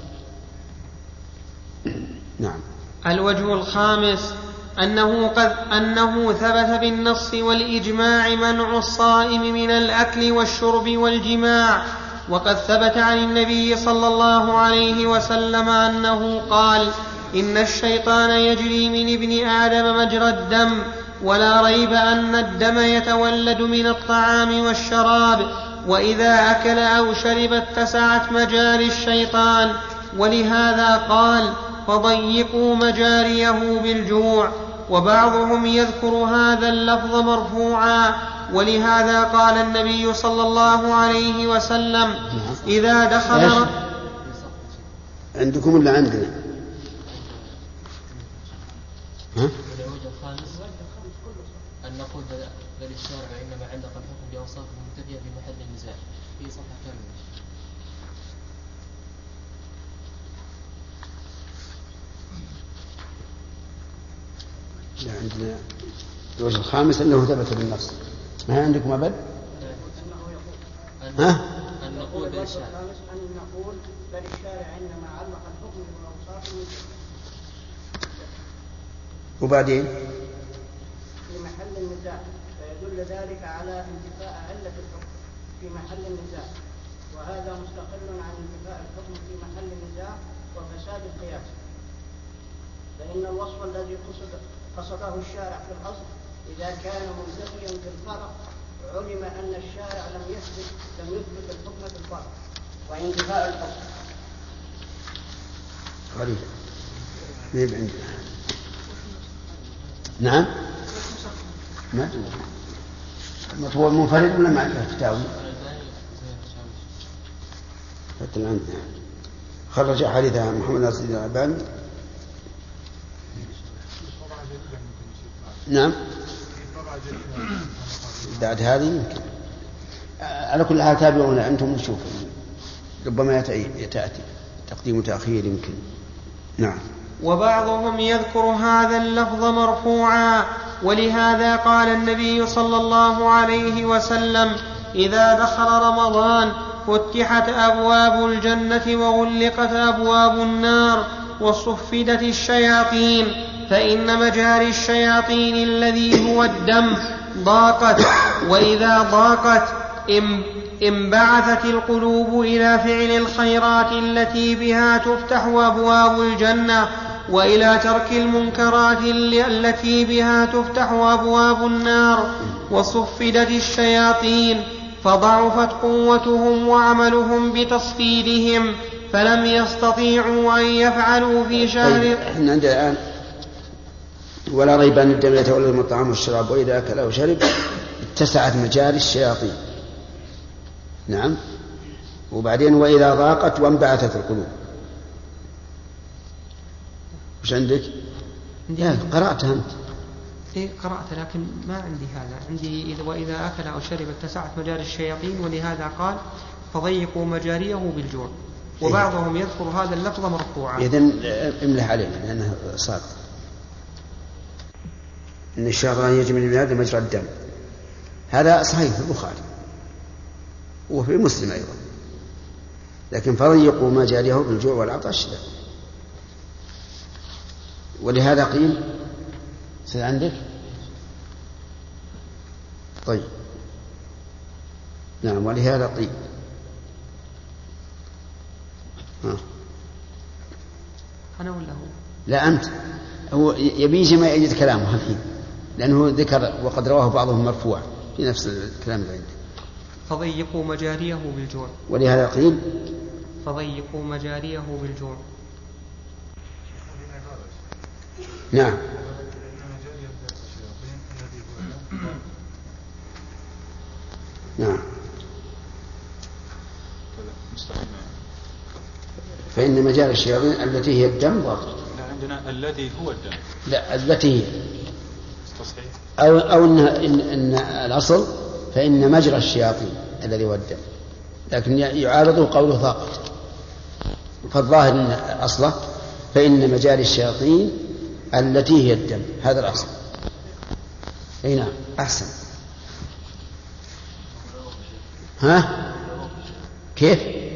نعم. الوجه الخامس أنه, قد أنه ثبت بالنص والإجماع منع الصائم من الأكل والشرب والجماع، وقد ثبت عن النبي صلى الله عليه وسلم أنه قال إن الشيطان يجري من ابن آدم مجرى الدم، ولا ريب أن الدم يتولد من الطعام والشراب، وإذا أكل أو شرب اتسعت مجاري الشيطان، ولهذا قال فضيقوا مجاريه بالجوع. وبعضهم يذكر هذا اللفظ مرفوعا، ولهذا قال النبي صلى الله عليه وسلم إذا دخل عندكم ولا عندنا؟ ها؟ الوجه الخامس أن نقول بل الشارع إنما علق الحكم بأوصاف منتفية في محل النزاع في صفحة كاملة. لا عندنا الوجه الخامس أنه ثبت بالنص. ما عندكم أبد؟ ها؟ أن نقول بل الشارع أن نقول بل الشارع إنما علق الحكم بأوصاف وبعدين في محل النزاع، فيدل ذلك على انتفاء علة الحكم في محل النزاع، وهذا مستقل عن انتفاء الحكم في محل النزاع وفساد القياس، فإن الوصف الذي قصد قصده الشارع في الأصل إذا كان منتفيا في الفرع علم أن الشارع لم يثبت لم يثبت الحكم في الفرع وانتفاء الحكم غريب ما عندنا. نعم ما مطبوع منفرد ولا مع الفتاوي؟ حتى الآن خرج حديث محمد ناصر الألباني. نعم بعد هذه يمكن. على كل حال تابعونا أنتم وشوفوا ربما يتأتي تقديم وتأخير يمكن. نعم. وبعضهم يذكر هذا اللفظ مرفوعا، ولهذا قال النبي صلى الله عليه وسلم إذا دخل رمضان فتحت أبواب الجنة وغلقت أبواب النار وصفدت الشياطين، فإن مجاري الشياطين الذي هو الدم ضاقت، وإذا ضاقت انبعثت القلوب إلى فعل الخيرات التي بها تفتح أبواب الجنة، وإلى ترك المنكرات التي بها تفتح أبواب النار، وصفدت الشياطين فضعفت قوتهم وعملهم بتصفيدهم، فلم يستطيعوا أن يفعلوا في شهر. احنا عندنا الآن ولا ريب أن الدم يتولد من الطعام والشراب، وإذا أكل أو شرب اتسعت مجاري الشياطين. نعم. وبعدين وإذا ضاقت وانبعثت القلوب. وش عندك؟ لا قرأتها أنت. إيه قرأت لكن ما عندي هذا. عندي إذا وإذا أكل أو شرب اتسعت مجاري الشياطين، ولهذا قال فضيقوا مجاريه بالجوع. وبعضهم يذكر هذا اللفظ مرفوعا. إذن املح علينا لأنه صار إن الشيطان يجري من ابن آدم مجرى الدم. هذا صحيح في البخاري وفي مسلم أيضا، لكن فضيقوا مجاريه بالجوع والعطش لا. ولهذا قيل سيد عندك. طيب نعم. ولهذا قيل ها. أنا ولا هو؟ لا أنت. هو يبي يجي ما يجد كلامه الحين لأنه ذكر وقد رواه بعضهم مرفوع في نفس الكلام اللي عنده. فضيقوا مجاريه بالجوع. ولهذا قيل فضيقوا مجاريه بالجوع. نعم. نعم. فإن مجال الشياطين التي هي الدم ضاقت. لا عندنا الذي هو الدم. لا التي هي تصحيح. أو أو إن, إن, إن الأصل فإن مجرى الشياطين الذي هو الدم، لكن يعارضه قوله ضاقت. فالظاهر إن أصله فإن مجال الشياطين التي هي الدم، هذا الأصل. أي نعم أحسن. ها كيف؟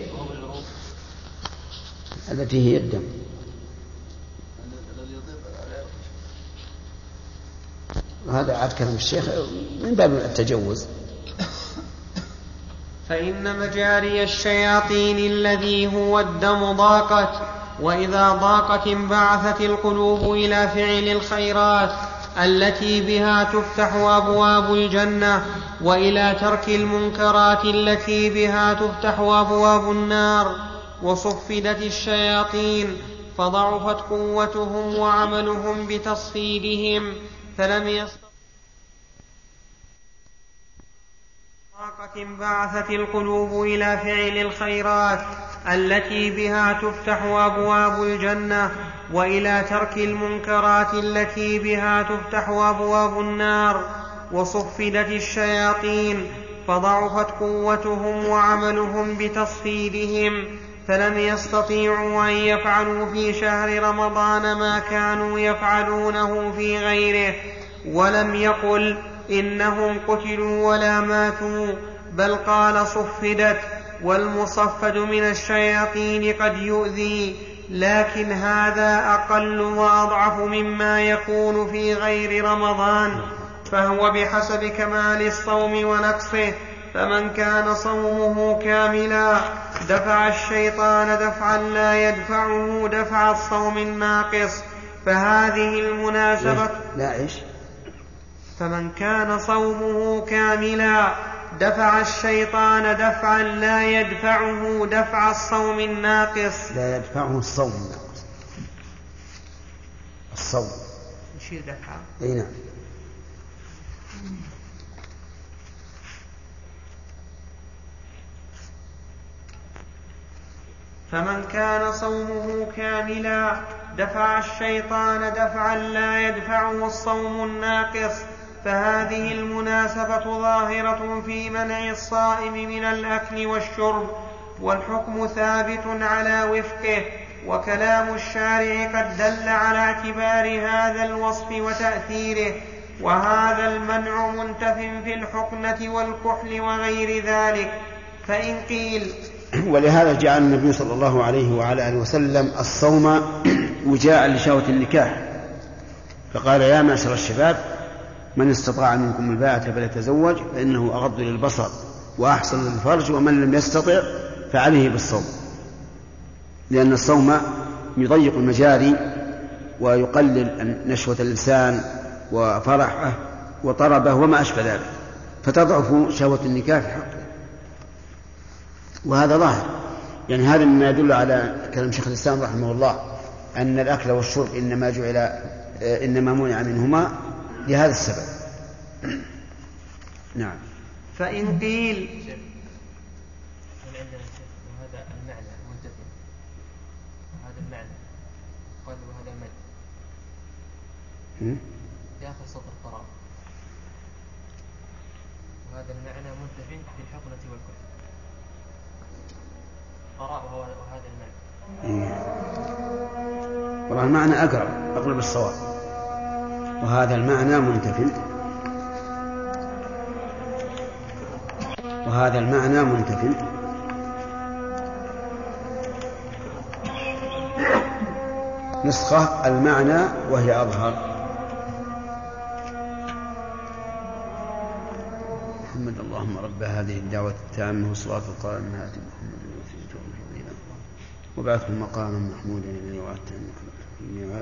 التي هي الدم. وهذا عاد كلام الشيخ من باب التجوز. فإن مجاري الشياطين الذي هو الدم ضاقت، وإذا ضاقت انبعثت القلوب إلى فعل الخيرات التي بها تفتح أبواب الجنة، وإلى ترك المنكرات التي بها تفتح أبواب النار. وصفدت الشياطين فضعفت قوتهم وعملهم بتصفيدهم، فلم يستطيعوا. ضاقت انبعثت القلوب إلى فعل الخيرات التي بها تفتح أبواب الجنة، وإلى ترك المنكرات التي بها تفتح أبواب النار. وصفدت الشياطين فضعفت قوتهم وعملهم بتصفيدهم، فلم يستطيعوا أن يفعلوا في شهر رمضان ما كانوا يفعلونه في غيره. ولم يقل إنهم قتلوا ولا ماتوا، بل قال صفدت. والمصفد من الشياطين قد يؤذي، لكن هذا أقل وأضعف مما يكون في غير رمضان، فهو بحسب كمال الصوم ونقصه. فمن كان صومه كاملا دفع الشيطان دفعا لا يدفعه دفع الصوم الناقص، فهذه المناسبة. لا إيش؟ فمن كان صومه كاملا دفع الشيطان دفعا لا يدفعه دفع الصوم الناقص. لا يدفعه الصوم الناقص. الصوم يشير دفعه. أي نعم. فمن كان صومه كاملا دفع الشيطان دفعا لا يدفعه الصوم الناقص، فهذه المناسبة ظاهرة في منع الصائم من الأكل والشرب، والحكم ثابت على وفقه. وكلام الشارع قد دل على اعتبار هذا الوصف وتأثيره، وهذا المنع منتف في الحقنة والكحل وغير ذلك. فإن قيل ولهذا جعل النبي صلى الله عليه وعلى آله وسلم الصوم وجاء لشهوة النكاح، فقال يا معشر الشباب من استطاع منكم الباءة فليتزوج فإنه أغض للبصر وأحسن للفرج، ومن لم يستطع فعليه بالصوم، لأن الصوم يضيق المجاري ويقلل نشوة الإنسان وفرحه وطربه وما أشبه ذلك، فتضعف شهوة النكاح في حقه. وهذا ظاهر، يعني هذا مما يدل على كلام شيخ الإسلام رحمه الله أن الأكل والشرب إنما جعل إنما منع منهما لهذا السبب. نعم. فإن قيل عندنا هذا المعنى منتفع، وهذا المعنى قال وهذا المد في آخر سطر قراء، وهذا المعنى منتفع بالحقنة والكفر قراء وهذا المعنى. والله المعنى أقرب أقرب الصواب، وهذا المعنى منتفع وهذا المعنى منتفع نسخة المعنى وهي أظهر. محمد اللهم رب هذه الدعوة التامة والصلاة القائمة آت محمد وبعثه مقاما محمودا الذي وعدته انك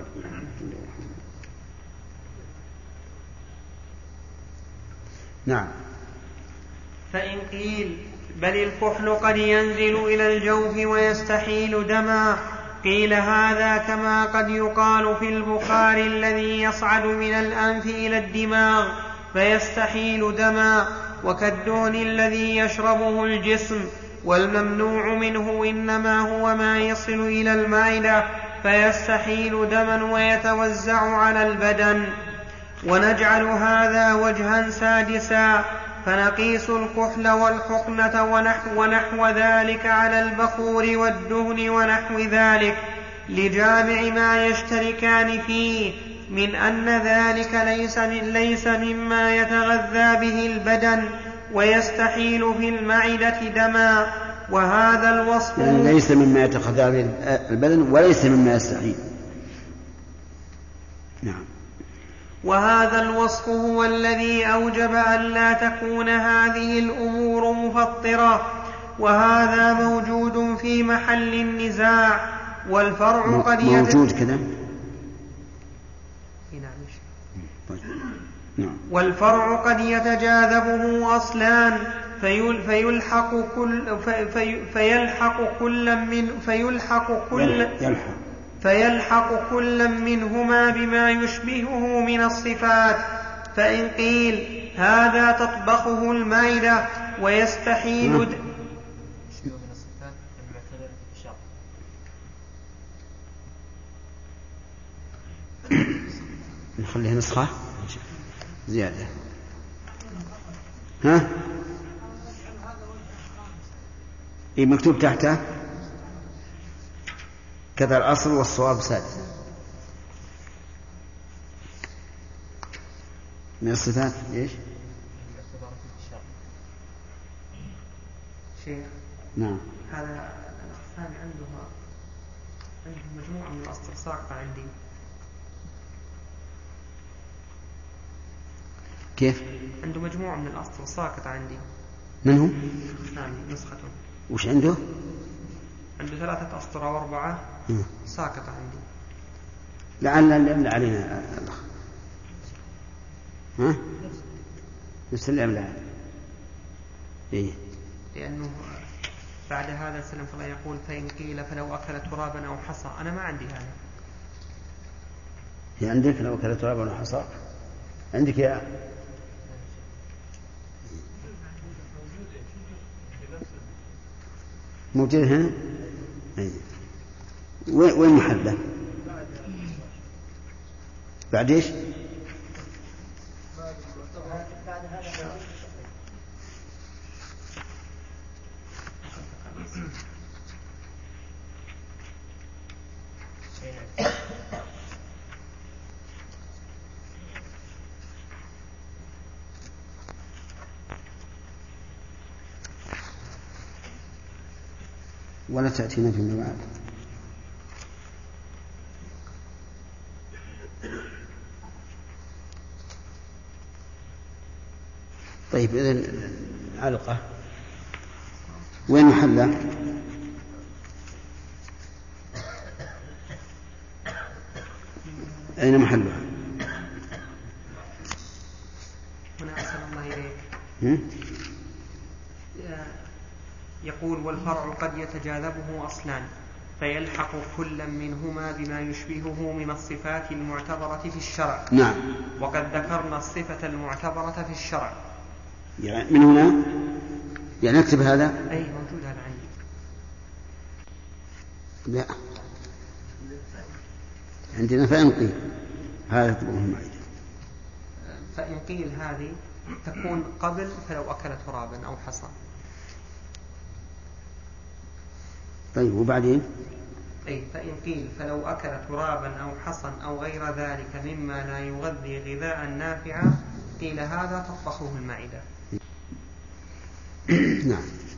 نعم. فإن قيل بل الكحل قد ينزل إلى الجوف ويستحيل دما، قيل هذا كما قد يقال في البخار الذي يصعد من الأنف إلى الدماغ فيستحيل دما، وكالدهن الذي يشربه الجسم، والممنوع منه إنما هو ما يصل إلى المعدة فيستحيل دما ويتوزع على البدن. ونجعل هذا وجها سادسا، فنقيس الكحل والحقنة ونحو, ونحو ذلك على البخور والدهن ونحو ذلك لجامع ما يشتركان فيه من أن ذلك ليس, ليس مما يتغذى به البدن ويستحيل في المعدة دما، وهذا الوصف يعني ليس مما يتغذى به البدن وليس مما يستحيل. نعم. وهذا الوصف هو الذي أوجب أن لا تكون هذه الأمور مفطرة، وهذا موجود في محل النزاع. والفرع قد موجود كذا. والفرع قد يتجاذبه أصلان فيلحق كل في فيلحق كل من فيلحق كل فيلحق كل منهما بما يشبهه من الصفات. فإن قيل هذا تطبخه المعدة ويستحيل د... نخليها نسخة زيادة. ها إيه مكتوب تحته كذا الأصل والصواب سادس من الصفات. إيش شيخ؟ نعم. هذا الأخ الثاني عنده عنده مجموعة من الأسطر ساقطة عندي. كيف؟ عنده مجموعة من الأسطر ساقطة عندي. من هو؟ الثاني نسخته. وش عنده؟ عنده ثلاثة أسطر أو أربعة ساقطة عندي. لعل الأمل علينا الأخ. ها؟ نفس الأمل. إيه. لأنه بعد هذا السلام فلا يقول فإن قيل فلو أكل ترابا أو حصى. أنا ما عندي هذا. هي عندك لو أكل ترابا أو حصى؟ عندك يا موجود هنا. أي. وين محله؟ بعد إيش؟ ولا تأتينا فيما بعد. طيب إذن علقة وين محلها؟ أين محلها؟ هنا أحسن الله إليك. يقول والفرع قد يتجاذبه أصلان فيلحق كل منهما بما يشبهه من الصفات المعتبرة في الشرع. نعم. وقد ذكرنا الصفة المعتبرة في الشرع. يعني من هنا يعني نكتب هذا. أي موجود هذا عندي. لا، عندنا فإن قيل هذا تبقى المعدة. فإن قيل هذه تكون قبل فلو أكل ترابا أو حصى. طيب وبعدين؟ أي فإن قيل فلو أكل ترابا أو حصى أو غير ذلك مما لا يغذي غذاء نافعا قيل هذا تطبخه المعدة. نعم.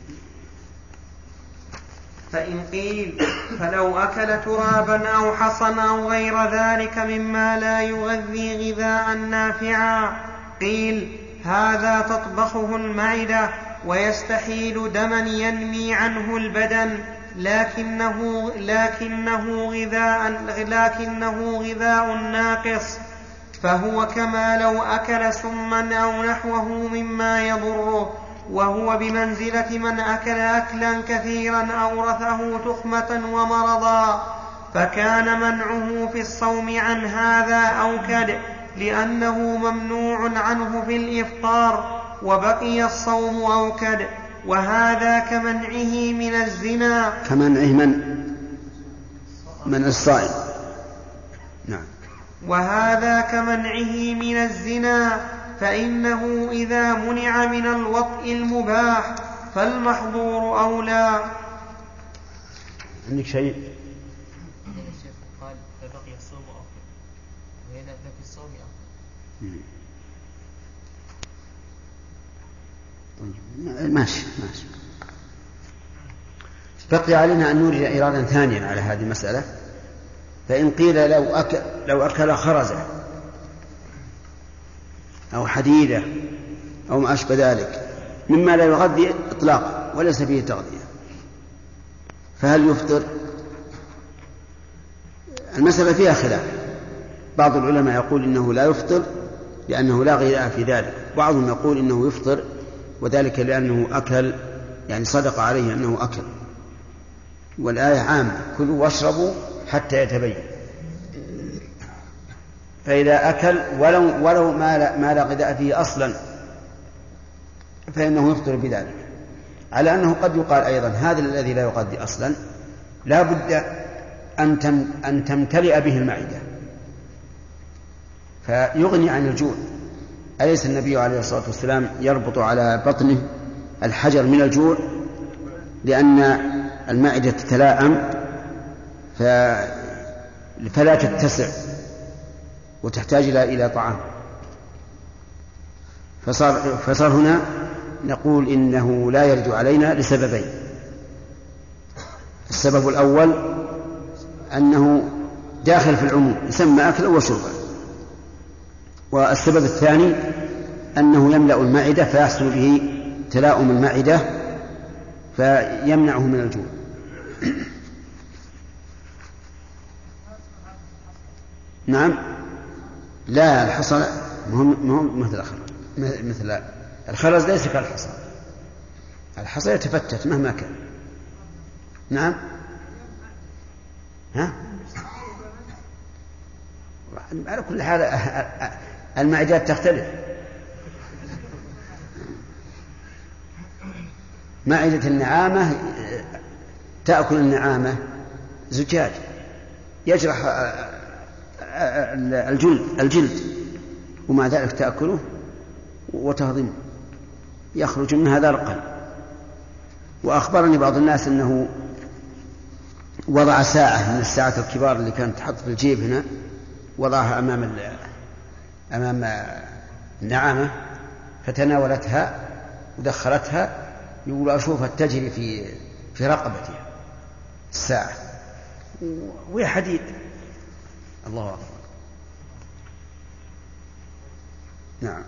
فإن قيل فلو أكل ترابا أو حصى أو غير ذلك مما لا يغذي غذاء نافعا قيل هذا تطبخه المعدة ويستحيل دما ينمي عنه البدن لكنه, لكنه, غذاء لكنه غذاء ناقص، فهو كما لو أكل سما أو نحوه مما يضره، وهو بمنزلة من أكل أكلا كثيرا أورثه تخمة ومرضا، فكان منعه في الصوم عن هذا أوكد لأنه ممنوع عنه في الإفطار، وبقي الصوم أوكد. وهذا كمنعه من الزنا، كمنعه من من الصائم. نعم. وهذا كمنعه من الزنا، فإنه إذا منع من الوطء المباح فالمحظور أولى. عندك شيء؟ قال فبقي الصوم أوكد، وهنا في الصوم أوكد. ماشي ماشي. بقي علينا أن نورد إرادا ثانيا على هذه المسألة. فإن قيل لو أكل, لو أكل خرزة أو حديدة أو ما أشبه ذلك مما لا يغذي إطلاقا وليس فيه تغذية، فهل يفطر؟ المسألة فيها خلاف. بعض العلماء يقول إنه لا يفطر لأنه لا غذاء في ذلك، بعضهم يقول إنه يفطر وذلك لأنه أكل، يعني صدق عليه أنه أكل، والآية عامة كلوا واشربوا حتى يتبين. فإذا أكل ولو, ولو ما, لا ما لا غذاء فيه أصلا فإنه يفطر بذلك، على أنه قد يقال أيضا هذا الذي لا يغذي أصلا لا بد أن, تم أن تمتلئ به المعدة فيغني عن الجوع. أليس النبي عليه الصلاة والسلام يربط على بطنه الحجر من الجوع لأن المعدة تتلاءم فلا تتسع وتحتاج إلى طعام، فصار, فصار هنا نقول إنه لا يرد علينا لسببين. السبب الأول أنه داخل في العموم يسمى أكلا وشربا، والسبب الثاني أنه يملأ المعدة فيحصل به تلاؤم المعدة فيمنعه من الجوع. نعم. لا، الحصى مهم مثل الخرز، مثل الخرز ليس كالحصى، الحصى يتفتت مهما كان. نعم. ها؟ على كل حال المعدات تختلف. معدة النعامة تأكل النعامة زجاج يجرح الجلد الجلد ومع ذلك تأكله وتهضمه، يخرج من هذا القلب. وأخبرني بعض الناس أنه وضع ساعة من الساعات الكبار اللي كانت تحط في الجيب هنا، وضعها أمام أمام النعامة فتناولتها ودخلتها، يقول أشوفها تجري في في رقبتها الساعة وهي حديد. الله أكبر. نعم.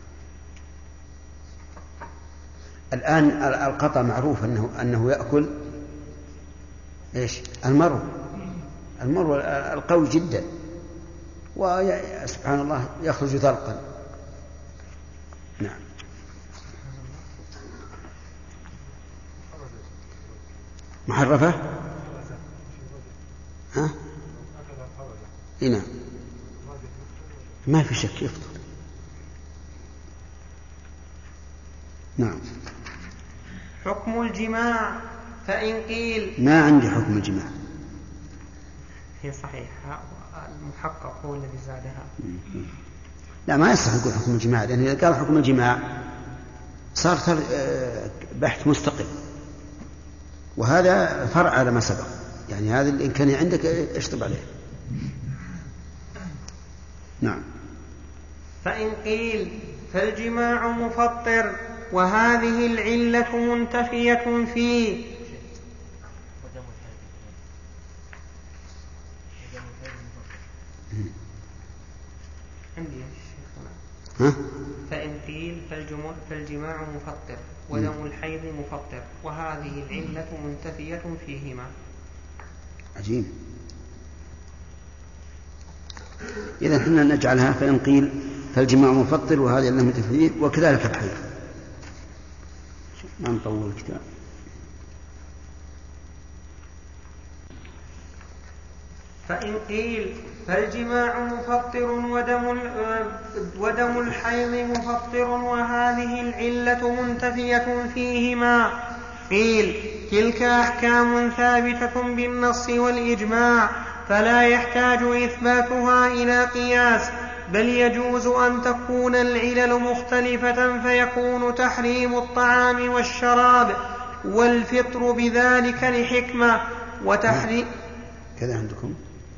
الآن القطع معروف أنه أنه يأكل إيش؟ المرو، المرو القوي جدا، وسبحان الله يخرج ذلقا. نعم. محرفة؟ ها؟ هنا ما في شك يفطر. نعم. حكم الجماع. فإن قيل ما عندي حكم الجماع. هي صحيحة، المحقق هو الذي زادها. لا ما يصح يقول حكم الجماع، لأن إذا قال حكم الجماع صار بحث مستقل، وهذا فرع على ما سبق. يعني هذا الإمكانية عندك اشطب عليه. نعم. فإن قيل فالجماع مفطر وهذه العلة منتفية فيه. عندي يا شيخنا. ها؟ فإن قيل فالجماع مفطر ودم الحيض مفطر وهذه العلة منتفية فيهما. عجيب. إذا احنا نجعلها فإن قيل فالجماع مفطر وهذه العلة منتفية وكذلك الحيض. ما نطول الكتاب. فإن قيل فالجماع مفطر ودم ودم الحيض مفطر وهذه العلة منتفية فيهما، قيل تلك أحكام ثابتة بالنص والإجماع فلا يحتاج إثباتها إلى قياس، بل يجوز أن تكون العلل مختلفة فيكون تحريم الطعام والشراب والفطر بذلك لحكمة وتحريم. كذا عندكم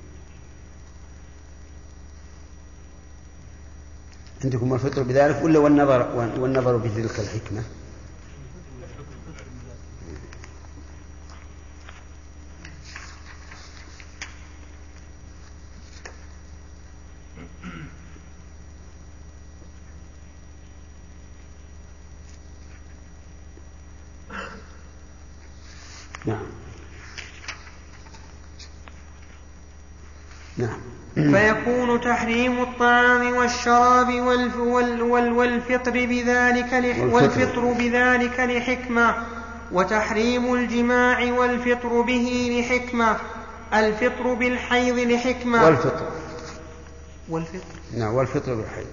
عندكم الفطر بذلك ولا والنظر والنظر بتلك الحكمة؟ نعم. نعم. فيكون تحريم الطعام والشراب والفطر بذلك والفطر بذلك لحكمة، وتحريم الجماع والفطر به لحكمة، الفطر بالحيض لحكمة والفطر والفطر نعم والفطر بالحيض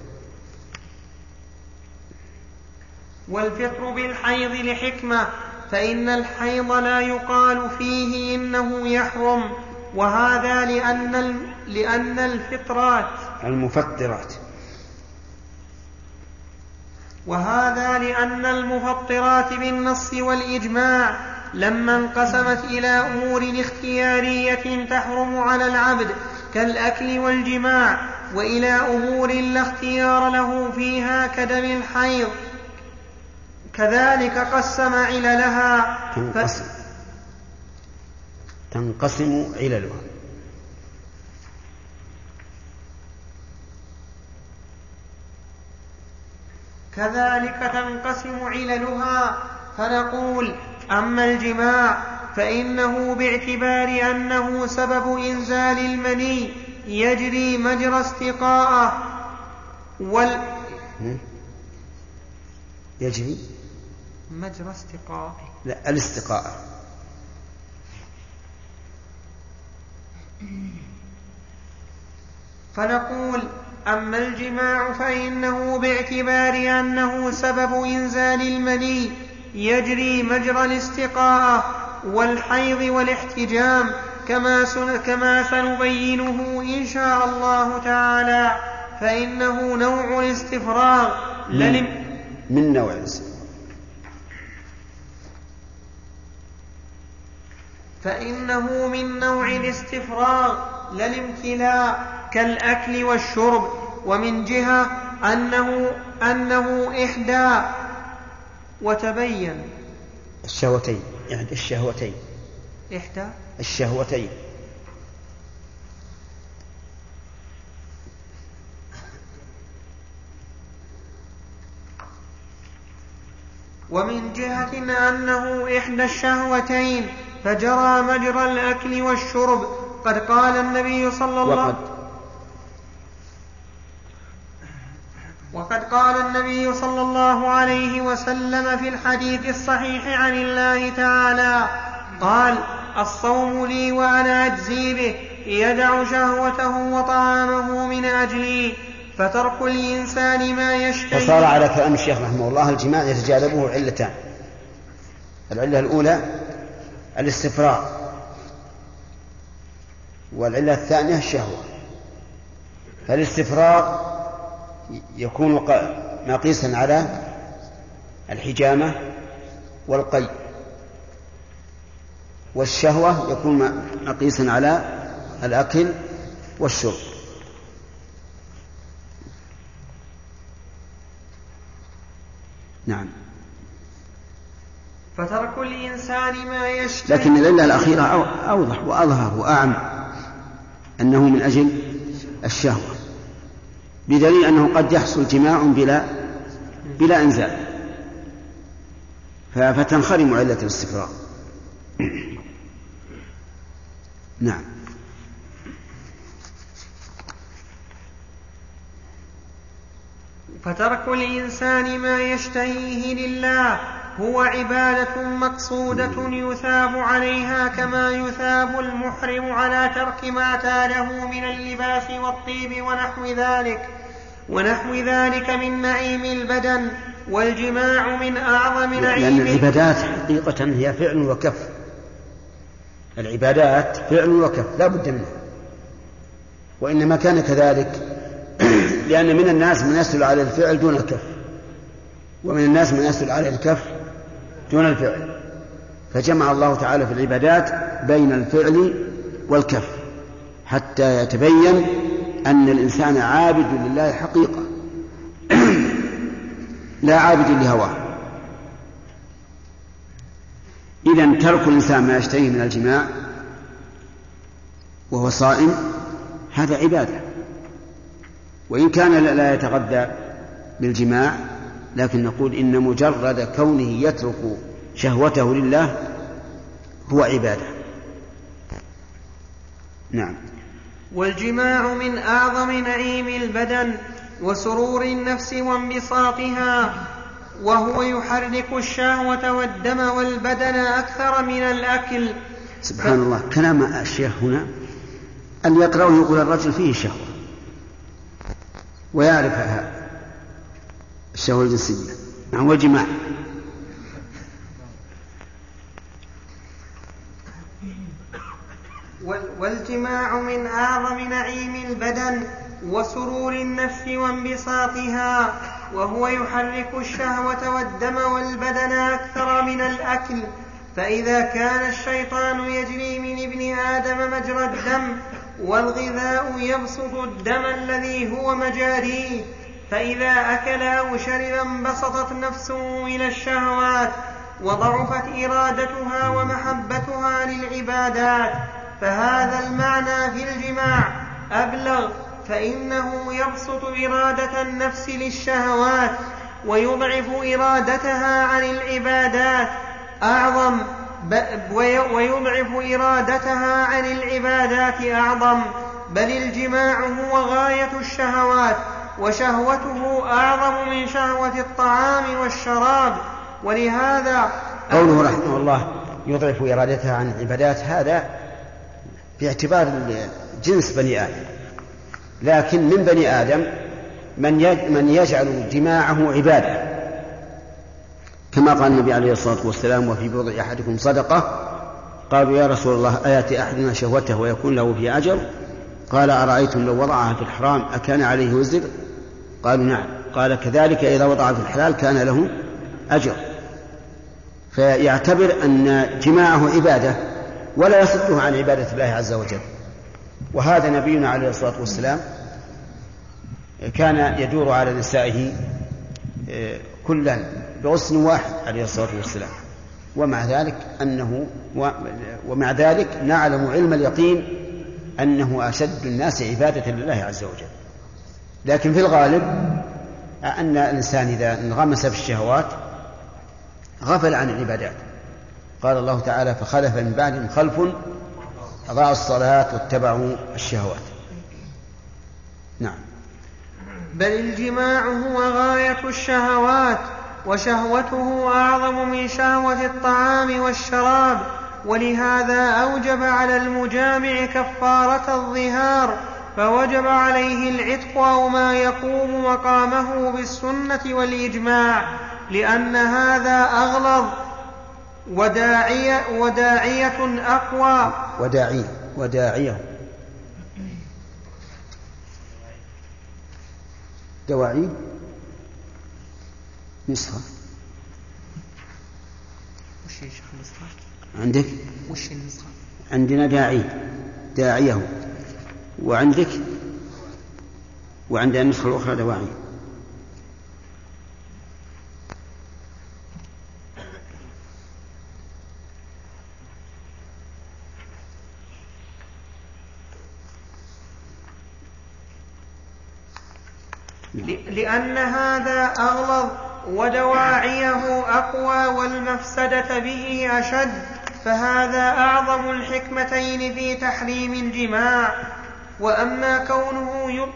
والفطر بالحيض لحكمة، فإن الحيض لا يقال فيه إنه يحرم، وهذا لأن لأن الفطرات المفطرات وهذا لأن المفطرات بالنص والإجماع لما انقسمت إلى أمور اختيارية تحرم على العبد كالأكل والجماع، وإلى أمور لا اختيار له فيها كدم الحيض، كذلك قسم عللها. تنقسم, تنقسم عللها. كذلك تنقسم عللها، فنقول أما الجماع فإنه باعتبار أنه سبب إنزال المني يجري مجرى استقاءه وال يجري مجرى استقاء لا الاستقاء فنقول أما الجماع فإنه باعتبار أنه سبب إنزال المني يجري مجرى الاستقاء والحيض والاحتجام كما, كما سنبينه إن شاء الله تعالى، فإنه نوع الاستفراغ من, من نوع الاستفراغ فإنه من نوع الاستفراغ لا الامتلاء كالأكل والشرب، ومن جهة أنه, أنه إحدى وتبين الشهوتين، يعني الشهوتين إحدى الشهوتين ومن جهة أنه إحدى الشهوتين فجرى مجرى الأكل والشرب، قد قال النبي صلى الله عليه وسلم وقد قال النبي صلى الله عليه وسلم في الحديث الصحيح عن الله تعالى قال: الصوم لي وأنا أجزي به، يدع شهوته وطعامه من أجلي، فترك الإنسان ما يشتهي. فصار على كلام الشيخ رحمه الله الجماع يتجاذبه علتان: العلة الأولى الاستفراغ، والعلة الثانية الشهوة. فالاستفراغ يكون مقيسا على الحجامة والقي، والشهوة يكون مقيسا على الأكل والشرب. نعم. فترك الإنسان ما يشتهي. لكن العلة الأخيرة أوضح وأظهر وأعم، أنه من أجل الشهوة، بدليل أنه قد يحصل جماع بلا بلا إنزال، فتنخرم علة الاستفراغ. نعم. فترك الإنسان ما يشتهيه لله هو عبادة مقصودة يثاب عليها كما يثاب المحرم على ترك ما اعتاده من اللباس والطيب ونحو ذلك ونحو ذلك من نعيم البدن. والجماع من أعظم نعيم. لأن العبادات حقيقة هي فعل وكف، العبادات فعل وكف لا بد منه، وإنما كان كذلك لأن من الناس من يسهل على الفعل دون الكف، ومن الناس من يسهل على الكف دون الفعل، فجمع الله تعالى في العبادات بين الفعل والكف حتى يتبين أن الإنسان عابد لله حقيقة لا عابد لهواه. إذن ترك الإنسان ما يشتهيه من الجماع وهو صائم هذا عبادة، وإن كان لا يتغذى بالجماع، لكن نقول إن مجرد كونه يترك شهوته لله هو عبادة. نعم. والجماع من أعظم نعيم البدن وسرور النفس وانبساطها، وهو يحرك الشهوة والدم والبدن أكثر من الأكل. سبحان ف... الله، كلام الشيخ هنا أن يقرأه يقول الرجل فيه شهوة ويعرفها الشهوة الجنسية. نعم. والجماع والجماع من أعظم نعيم البدن وسرور النفس وانبساطها، وهو يحرك الشهوة والدم والبدن أكثر من الأكل. فإذا كان الشيطان يجري من ابن آدم مجرى الدم، والغذاء يبسط الدم الذي هو مجاريه، فإذا أكل أو شرب انبسطت نفسه إلى الشهوات وضعفت إرادتها ومحبتها للعبادات. فهذا المعنى في الجماع أبلغ، فإنه يبسط إرادة النفس للشهوات ويضعف إرادتها عن العبادات أعظم ويضعف إرادتها عن العبادات أعظم. بل الجماع هو غاية الشهوات، وشهوته أعظم من شهوة الطعام والشراب. ولهذا قوله رحمه الله يضعف إرادتها عن العبادات، هذا باعتبار جنس بني آدم، لكن من بني آدم من يجعل جماعه عبادة، كما قال النبي عليه الصلاة والسلام: وفي بضع أحدكم صدقة. قالوا: يا رسول الله، أيأتي أحدنا شهوته ويكون له في أجر؟ قال: أرأيتم لو وضعها في الحرام أكان عليه وزر؟ قالوا: نعم. قال: كذلك إذا وضعها في الحلال كان له أجر. فيعتبر أن جماعه عبادة ولا يصده عن عبادة الله عز وجل. وهذا نبينا عليه الصلاة والسلام كان يدور على نسائه كلا بغصن واحد عليه الصلاة والسلام، ومع ذلك أنه ومع ذلك نعلم علم اليقين أنه أشد الناس عبادة لله عز وجل. لكن في الغالب أن الإنسان إذا انغمس في الشهوات غفل عن العبادات. قال الله تعالى: فخلف من بعدهم خلف أضاعوا الصلاة واتبعوا الشهوات. نعم. بل الجماع هو غاية الشهوات، وشهوته أعظم من شهوة الطعام والشراب. ولهذا أوجب على المجامع كفارة الظهار، فوجب عليه العتق أو ما يقوم مقامه بالسنة والإجماع، لأن هذا أغلظ وداعية, وداعية أقوى وداعية وداعية دواعي نسخة. وش يا شيخ النسخة عندك؟ وش النسخة؟ عندنا داعي داعيه، وعندك وعند النسخة الأخرى دواعي. لأن هذا أغلظ ودواعيه أقوى والمفسدة به أشد، فهذا أعظم الحكمتين في تحريم الجماع. وأما كونه يب...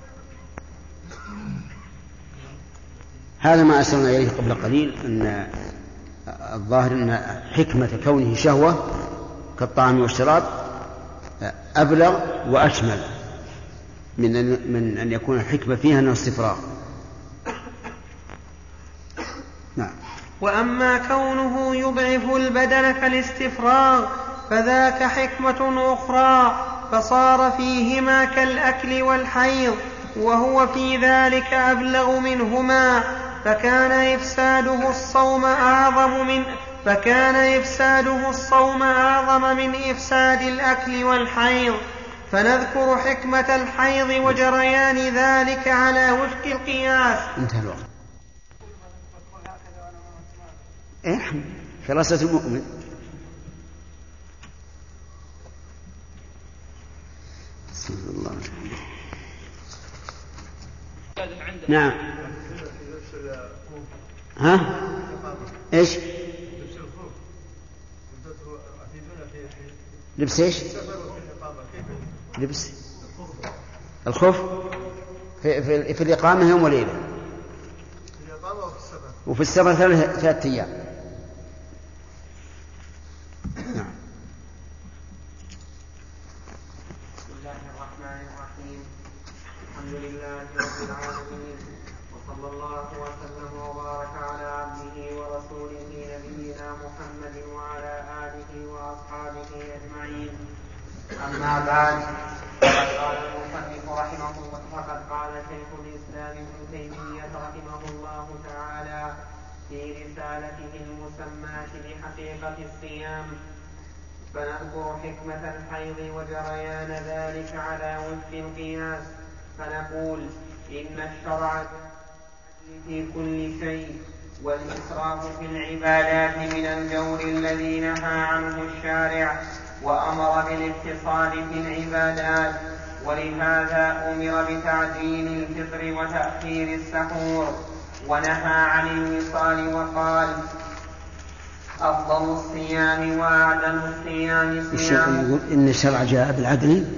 هذا ما أشرنا إليه قبل قليل، أن الظاهر أن حكمة كونه شهوة كالطعام والشراب أبلغ وأشمل من أن, من أن يكون الحكمة فيها أنه استفراغ. نعم. وأما كونه يضعف البدن كالاستفراغ فذاك حكمة أخرى، فصار فيهما كالأكل والحيض، وهو في ذلك أبلغ منهما، فكان إفساده الصوم أعظم من فكان إفساده الصوم أعظم من إفساد الأكل والحيض. فنذكر حكمة الحيض وجريان ذلك على وفق القياس. انتهى الوقت. إيه فراسة المؤمن. بسم الله. نعم. ها؟ إيش؟ لبس إيش؟ لبس الخوف في, في, في الإقامة يوم وليلة، وفي السفر ثلاثة أيام. نعم. بسم الله الرحمن الرحيم. الحمد لله رب العالمين، وصلى الله وسلم وبارك على عبده ورسوله نبينا محمد وعلى آله وأصحابه أجمعين. أما بعد، فقد قال المصنف رحمه الله فقد قال شيخ الإسلام ابن تيمية رحمه الله تعالى في رسالته المسماة بحقيقة الصيام: فنذكر حكمة الحيض وجريان ذلك على وفق القياس، فنقول إن الشرع في كل شيء، والإسراف في العبادات من الجور الذي نهى عنه الشارع، وأمر بالاقتصاد في العبادات، ولهذا أمر بتعجيل الفطر وتأخير السحور، ونهى عن الوصال وقال: أفضل الصيام وأعدل الصيام صيام. يقول إن الشرع جاء بالعدل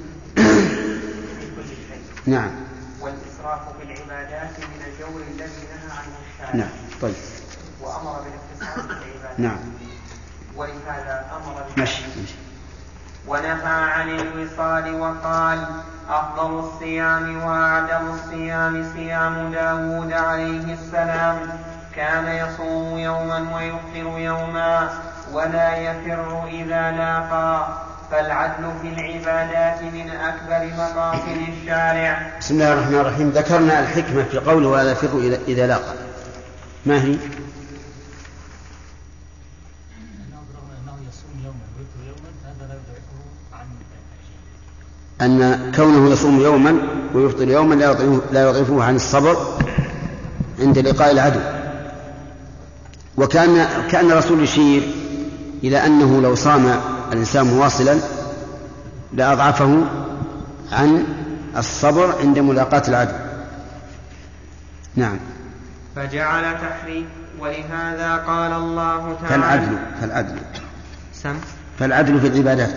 نعم، والإسراف في العبادات من الجور الذي نهى عنه الشارع. نعم. طيب. وأمر بالاقتصاد في العبادات. نعم. ولهذا أمر ماشي. ونهى عن الوصال وقال: أفضل الصيام وأعدل الصيام صيام داود عليه السلام، كان يصوم يوما ويفطر يوما ولا يفر إذا لاقى، فالعدل في العبادات من أكبر مقاصد الشارع. بسم الله الرحمن الرحيم. ذكرنا الحكمة في قوله ولا يفر إذا لاقى، ما هي؟ أن كونه يصوم يوما ويفطر يوما لا يضعفه عن الصبر عند لقاء العدو. وكان كأن الرسول يشير إلى أنه لو صام الإنسان مواصلا لأضعفه عن الصبر عند ملاقاة العدو. نعم. فجعل تحريم، ولهذا قال الله تعالى: فالعدل فالعدل سم فالعدل في العبادات.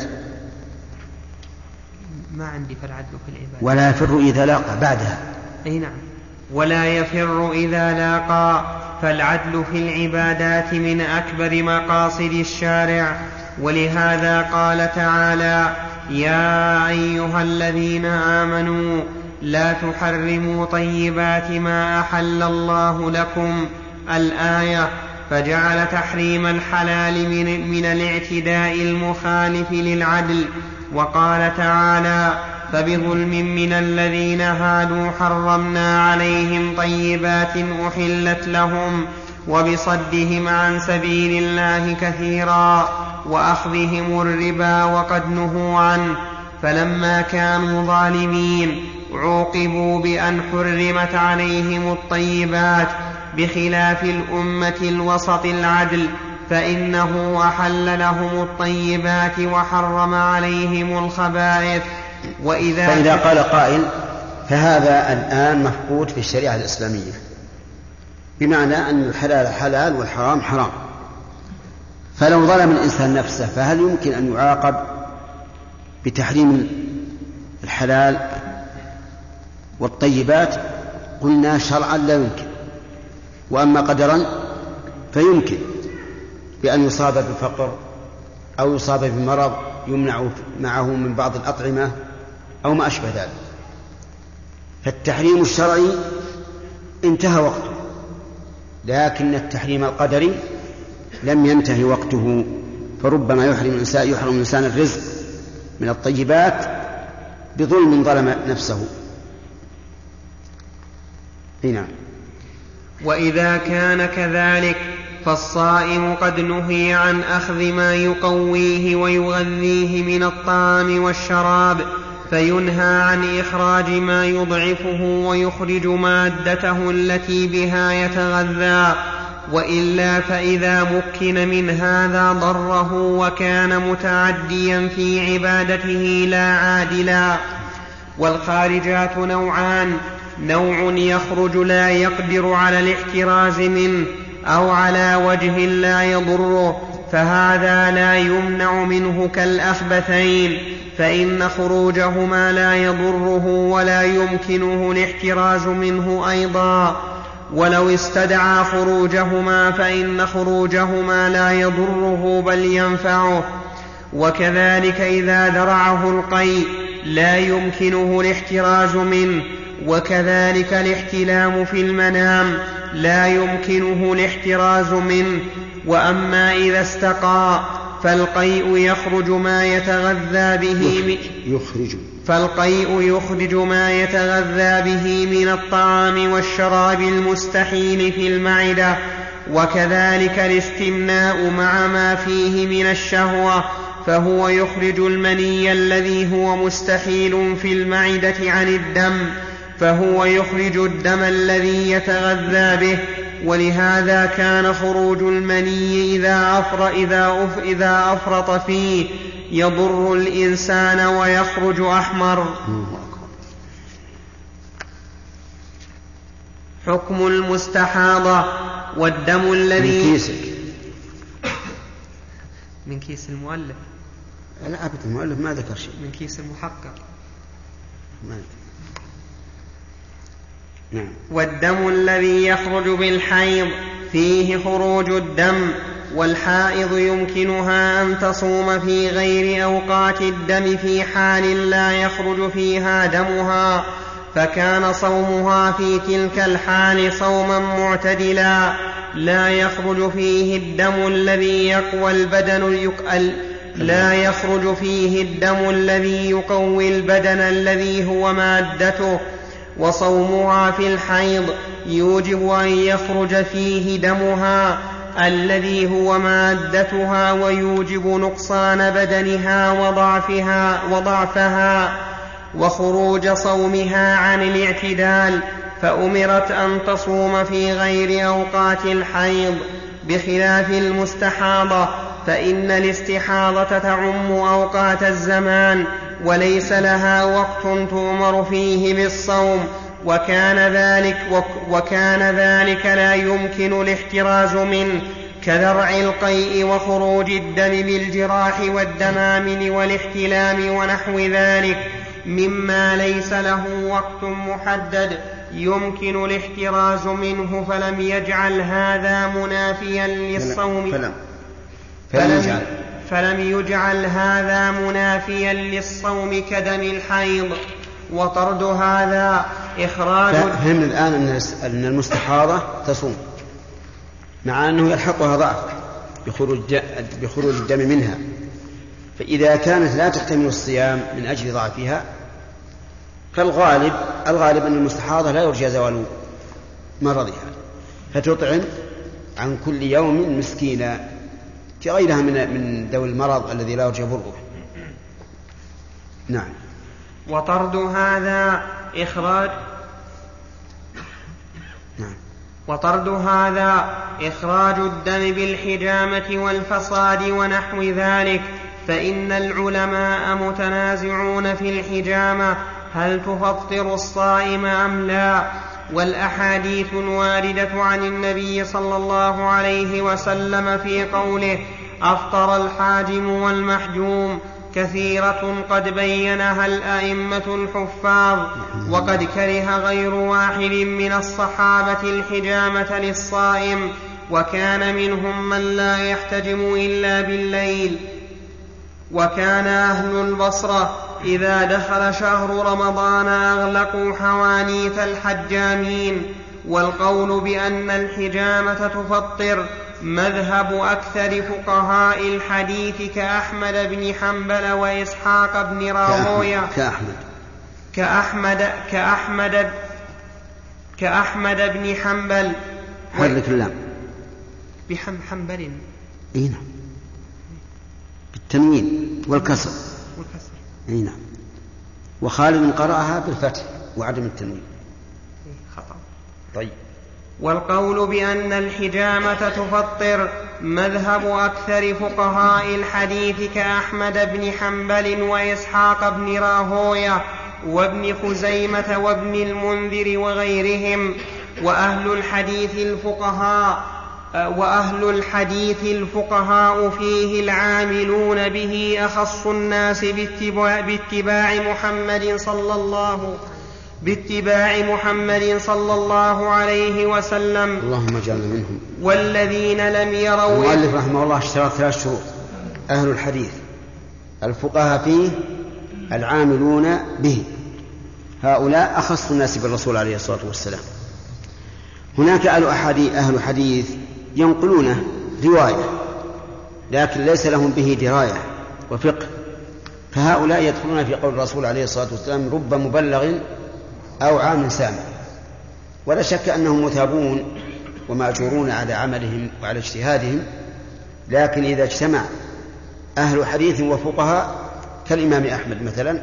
ما عندي فالعدل في العبادات. ولا يفر إذا لاقى بعدها. أي نعم. ولا يفر إذا لاقى، فالعدل في العبادات من أكبر مقاصد الشارع. ولهذا قال تعالى: يا أيها الذين آمنوا لا تحرموا طيبات ما أحل الله لكم، الآية. فجعل تحريم الحلال من, من الاعتداء المخالف للعدل. وقال تعالى: فبظلم من الذين هادوا حرمنا عليهم طيبات أحلت لهم وبصدهم عن سبيل الله كثيرا وأخذهم الربا وقد نهوا عنه. فلما كانوا ظالمين عوقبوا بأن حرمت عليهم الطيبات بخلاف الأمة الوسط العدل، فإنه أحل لهم الطيبات وحرم عليهم الخبائث. وإذا فإذا قال قائل فهذا الآن مفقود في الشريعة الإسلامية، بمعنى أن الحلال حلال والحرام حرام، فلو ظلم الإنسان نفسه فهل يمكن أن يعاقب بتحريم الحلال والطيبات؟ قلنا شرعا لا يمكن، وأما قدرا فيمكن، بأن يصاب بفقر أو يصاب بمرض يمنع معه من بعض الأطعمة أو ما أشبه ذلك. فالتحريم الشرعي انتهى وقته، لكن التحريم القدري لم ينتهي وقته، فربما يحرم الإنسان يحرم الإنسان الرزق من الطيبات بظلم ظلم نفسه. نعم. وإذا كان كذلك فالصائم قد نهي عن أخذ ما يقويه ويغذيه من الطعام والشراب، فينهى عن إخراج ما يضعفه ويخرج مادته التي بها يتغذى، وإلا فإذا مكن من هذا ضره وكان متعديا في عبادته لا عادلا. والخارجات نوعان: نوع يخرج لا يقدر على الاحتراز منه أو على وجه لا يضره، فهذا لا يمنع منه كالأخبثين، فإن خروجهما لا يضره ولا يمكنه الاحتراز منه أيضا. ولو استدعى خروجهما فإن خروجهما لا يضره بل ينفعه. وكذلك إذا درعه القيء لا يمكنه الاحتراز منه، وكذلك الاحتلام في المنام لا يمكنه الاحتراز منه. وأما إذا استقى فالقيء يخرج ما يتغذى به يخرج فالقيء يخرج ما يتغذى به من الطعام والشراب المستحيل في المعدة، وكذلك الاستمناء مع ما فيه من الشهوة، فهو يخرج المني الذي هو مستحيل في المعدة عن الدم، فهو يخرج الدم الذي يتغذى به. ولهذا كان خروج المني إذا أفر إذا أف إذا أفرط فيه يضر الإنسان ويخرج أحمر. حكم المستحاضة. والدم الذي من كيسك من كيس المؤلف. لا أبدا، المؤلف ما ذكر شيء. من كيس المحقق. ما نعم. والدم الذي يخرج بالحيض فيه خروج الدم، والحائض يمكنها أن تصوم في غير أوقات الدم في حال لا يخرج فيها دمها، فكان صومها في تلك الحال صوما معتدلا لا يخرج فيه الدم الذي يقوى البدن يقل لا يخرج فيه الدم الذي يقوي البدن الذي هو مادته. وصومها في الحيض يوجب أن يخرج فيه دمها الذي هو مادتها، ويوجب نقصان بدنها وضعفها, وضعفها وخروج صومها عن الاعتدال، فأمرت أن تصوم في غير أوقات الحيض بخلاف المستحاضة، فإن الاستحاضة تعم أوقات الزمان وليس لها وقت تؤمر فيه بالصوم، وكان ذلك, وكان ذلك لا يمكن الاحتراز منه، كذرع القيء وخروج الدم بالجراح والدمامل والاحتلام ونحو ذلك مما ليس له وقت محدد يمكن الاحتراز منه، فلم يجعل هذا منافيا للصوم فلم, فلم, فلم, فلم يجعل هذا منافيا للصوم كدم الحيض. وطرد هذا إخراج. فهم الآن أن المستحاضة تصوم مع أنه يلحقها ضعف بخروج الدم منها، فإذا كانت لا تحتمل الصيام من أجل ضعفها فالغالب الغالب أن المستحاضة لا يرجى زوال مرضها، فتطعم عن كل يوم مسكينا كغيرها من من ذوي المرض الذي لا يرجى بره. نعم. وطرد هذا إخراج نعم. وطرد هذا إخراج الدم بالحجامة والفصاد ونحو ذلك، فإن العلماء متنازعون في الحجامة هل تفطر الصائم أم لا، والأحاديث الواردة عن النبي صلى الله عليه وسلم في قوله أفطر الحاجم والمحجوم كثيرة قد بينها الأئمة الحفاظ، وقد كره غير واحد من الصحابة الحجامة للصائم، وكان منهم من لا يحتجم إلا بالليل. وكان أهل البصرة إذا دخل شهر رمضان أغلقوا حوانيت الحجامين. والقول بأن الحجامة تفطر مذهب أكثر فقهاء الحديث كأحمد بن حنبل وإسحاق بن راهويه كأحمد كأحمد كأحمد كأحمد بن حنبل حرك اللام بحنبل إيه نعم بالتنوين والكسر والكسر إيه نعم. وخالد قرأها بالفتح وعدم التنوين. خطأ. طيب. والقول بأن الحجامة تفطر مذهب أكثر فقهاء الحديث كأحمد بن حنبل وإسحاق بن راهويه وابن خزيمة وابن المنذر وغيرهم. وأهل الحديث الفقهاء وأهل الحديث الفقهاء فيه العاملون به أخص الناس باتباع, باتباع محمد صلى الله باتباع محمد صلى الله عليه وسلم. اللهم اجعلنا منهم. والذين لم يروا. المؤلف رحمه الله اشترط ثلاث شروط: أهل الحديث الفقهاء فيه العاملون به، هؤلاء أخص الناس بالرسول عليه الصلاة والسلام. هناك أهل حديث ينقلونه رواية لكن ليس لهم به دراية وفقه، فهؤلاء يدخلون في قول الرسول عليه الصلاة والسلام رب مبلغ أو عام سامع. ولا شك أنهم مثابون ومأجورون على عملهم وعلى اجتهادهم، لكن إذا اجتمع أهل حديث وفقهاء كالإمام أحمد مثلا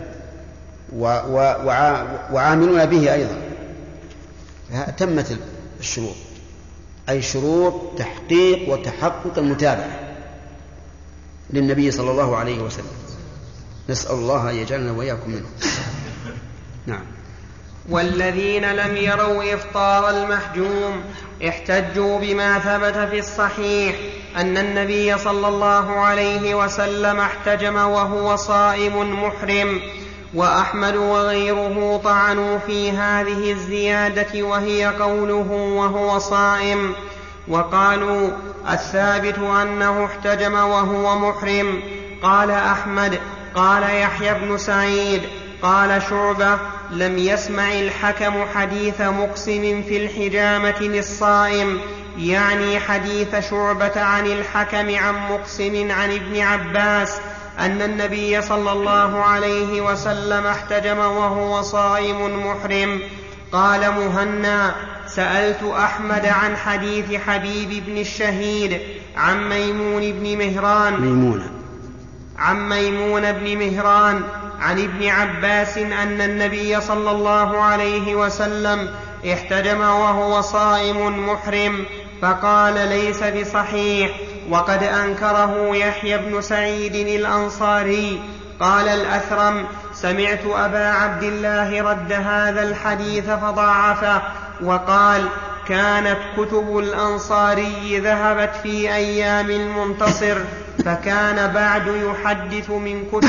وعاملون به أيضا تمت الشروط، أي شروط تحقيق وتحقق المتابعة للنبي صلى الله عليه وسلم. نسأل الله أن يجعلنا وإياكم منه. نعم. والذين لم يروا إفطار المحجوم احتجوا بما ثبت في الصحيح أن النبي صلى الله عليه وسلم احتجم وهو صائم محرم. وأحمد وغيره طعنوا في هذه الزيادة وهي قوله وهو صائم، وقالوا الثابت أنه احتجم وهو محرم. قال أحمد قال يحيى بن سعيد قال شعبة لم يسمع الحكم حديث مقسم في الحجامة للصائم، يعني حديث شعبة عن الحكم عن مقسم عن ابن عباس أن النبي صلى الله عليه وسلم احتجم وهو صائم محرم. قال مهنا سألت أحمد عن حديث حبيب بن الشهيد عن ميمون بن مهران ميمونة عن ميمون بن مهران عن ابن عباس أن النبي صلى الله عليه وسلم احتجم وهو صائم محرم، فقال ليس بصحيح، وقد أنكره يحيى بن سعيد الأنصاري. قال الأثرم سمعت أبا عبد الله رد هذا الحديث فضاعفه، وقال كانت كتب الأنصاري ذهبت في أيام المنتصر، فكان بعد يحدث من كتب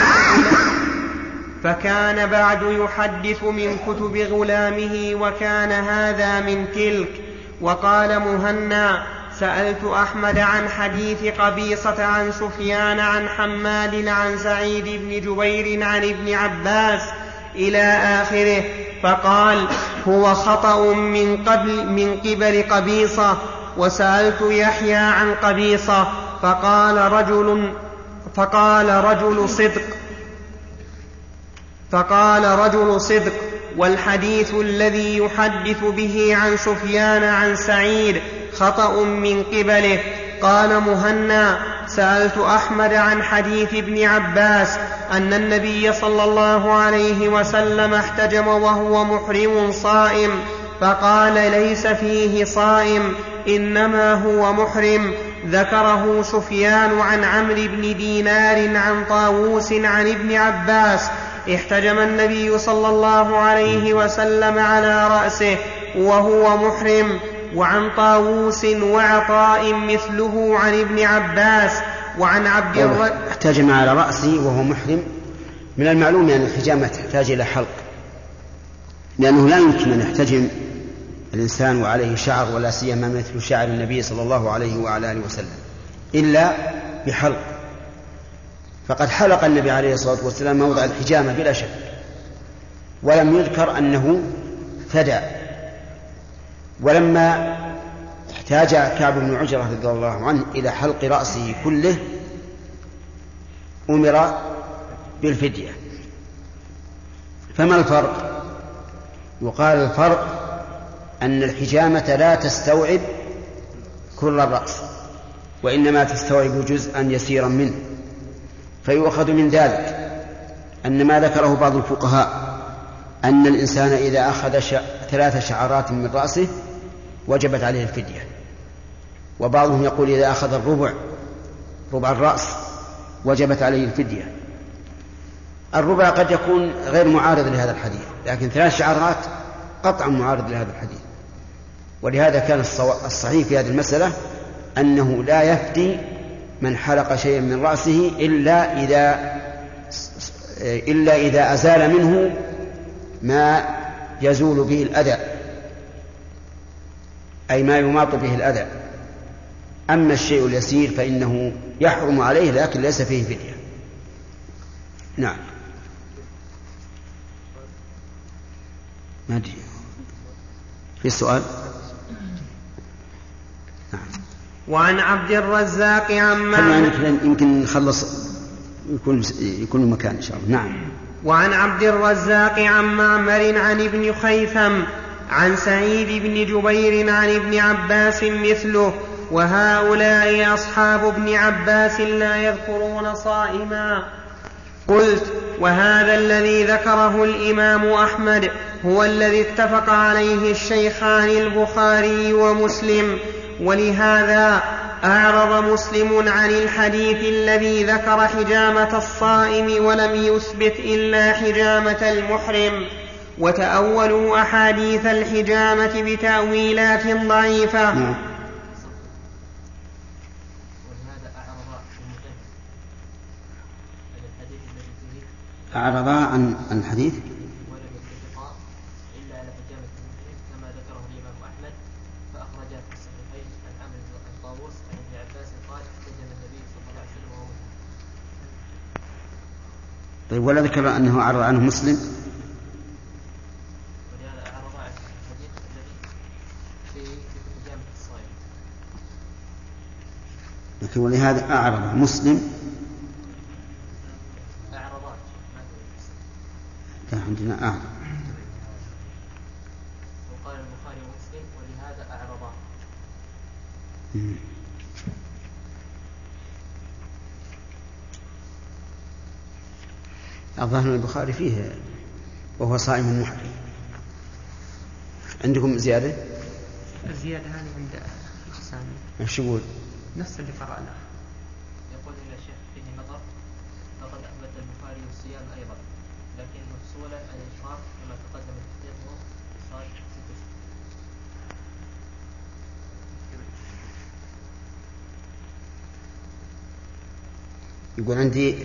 فكان بعد يحدث من كتب غلامه، وكان هذا من تلك. وقال مهنا سألت أحمد عن حديث قبيصة عن سفيان عن حماد عن سعيد بن جبير عن ابن عباس إلى آخره، فقال هو خطأ من قبل من قبل قبيصة. وسألت يحيى عن قبيصة فقال رجل فقال رجل صدق فقال رجل صدق والحديث الذي يحدث به عن سفيان عن سعيد خطأ من قبله. قال مهنا: سألت أحمد عن حديث ابن عباس أن النبي صلى الله عليه وسلم احتجم وهو محرم صائم، فقال: ليس فيه صائم، إنما هو محرم. ذكره سفيان عن عمرو بن دينار عن طاووس عن ابن عباس: احتجم النبي صلى الله عليه وسلم على رأسه وهو محرم. وعن طاووس وعطاء مثله عن ابن عباس. وعن عبد الرزاق احتجم على رأسه وهو محرم. من المعلوم أن الحجامة تحتاج إلى حلق، لأنه لا يمكن أن يحتجم الإنسان وعليه شعر، ولا سيما مثل شعر النبي صلى الله عليه وعلى آله وسلم، إلا بحلق. فقد حلق النبي عليه الصلاة والسلام موضع الحجامة بلا شك، ولم يذكر أنه فدى. ولما احتاج كعب بن عجرة رضي الله عنه إلى حلق رأسه كله أمر بالفدية. فما الفرق؟ يقال الفرق أن الحجامة لا تستوعب كل الرأس، وإنما تستوعب جزءا يسيرا منه. فيؤخذ من ذلك أن ما ذكره بعض الفقهاء أن الإنسان إذا أخذ ثلاث شعرات من رأسه وجبت عليه الفدية، وبعضهم يقول إذا أخذ الربع ربع الرأس وجبت عليه الفدية. الربع قد يكون غير معارض لهذا الحديث، لكن ثلاث شعرات قطعا معارض لهذا الحديث. ولهذا كان الصحيح في هذه المسألة أنه لا يفدي من حلق شيئا من رأسه إلا إذا إلا إذا أزال منه ما يزول به الأذى، أي ما يماط به الأذى. أما الشيء اليسير فإنه يحرم عليه، لكن ليس فيه فدية. نعم. ما أدري في السؤال. نعم. وعن عبد الرزاق عما يمكن نخلص يكون يكون المكان إن شاء الله. نعم. وعن عبد الرزاق عن معمر عن ابن خيثم عن سعيد بن جبير عن ابن عباس مثله. وهؤلاء أصحاب ابن عباس لا يذكرون صائما. قلت: وهذا الذي ذكره الإمام أحمد هو الذي اتفق عليه الشيخان البخاري ومسلم، ولهذا أعرض مسلم عن الحديث الذي ذكر حجامة الصائم ولم يثبت إلا حجامة المحرم، وتأولوا أحاديث الحجامة بتأويلات ضعيفة. أعرضا عن الحديث ولم يتفقا إلا على حجامة المحرم كما ذكره الإمام أحمد، فأخرجه في الصحيحين عن عمرو بن طاووس عن ابن عباس قال: احتجم النبي صلى الله عليه وسلم وهو محرم. طيب، ولا ذكر أنه أعرض عنه مسلم؟ ولهذا أعرض عن الحديث الذي في حجامة الصائم. لكن ولهذا أعرض مسلم. عندنا أعرض. وقال البخاري ومسلم: ولهذا أعرضا. الظاهر البخاري فيه وهو صائم محرم. عندكم زيادة؟ الزيادة هذه عند الحساني. ايش يقول؟ نفس اللي قرأناه. يقول إلى الشيخ فيه نظر، فقد أثبت البخاري الصيام أيضا، لكن مفصولا عن الإفطار كما تقدم تحقيقه صار ست شهور. يقول عندي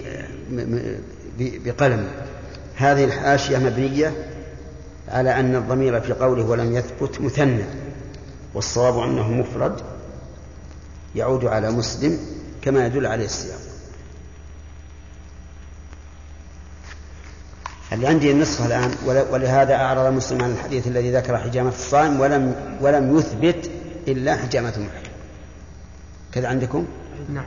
بقلم هذه الحاشية مبنية على أن الضمير في قوله ولم يثبت مثنى، والصواب أنه مفرد يعود على مسلم كما يدل عليه السياق. اللي عندي النسخة الآن: ولهذا أعرض مسلم عن الحديث الذي ذكر حجامة الصائم ولم ولم يثبت إلا حجامة المحرم. كذا عندكم؟ نعم.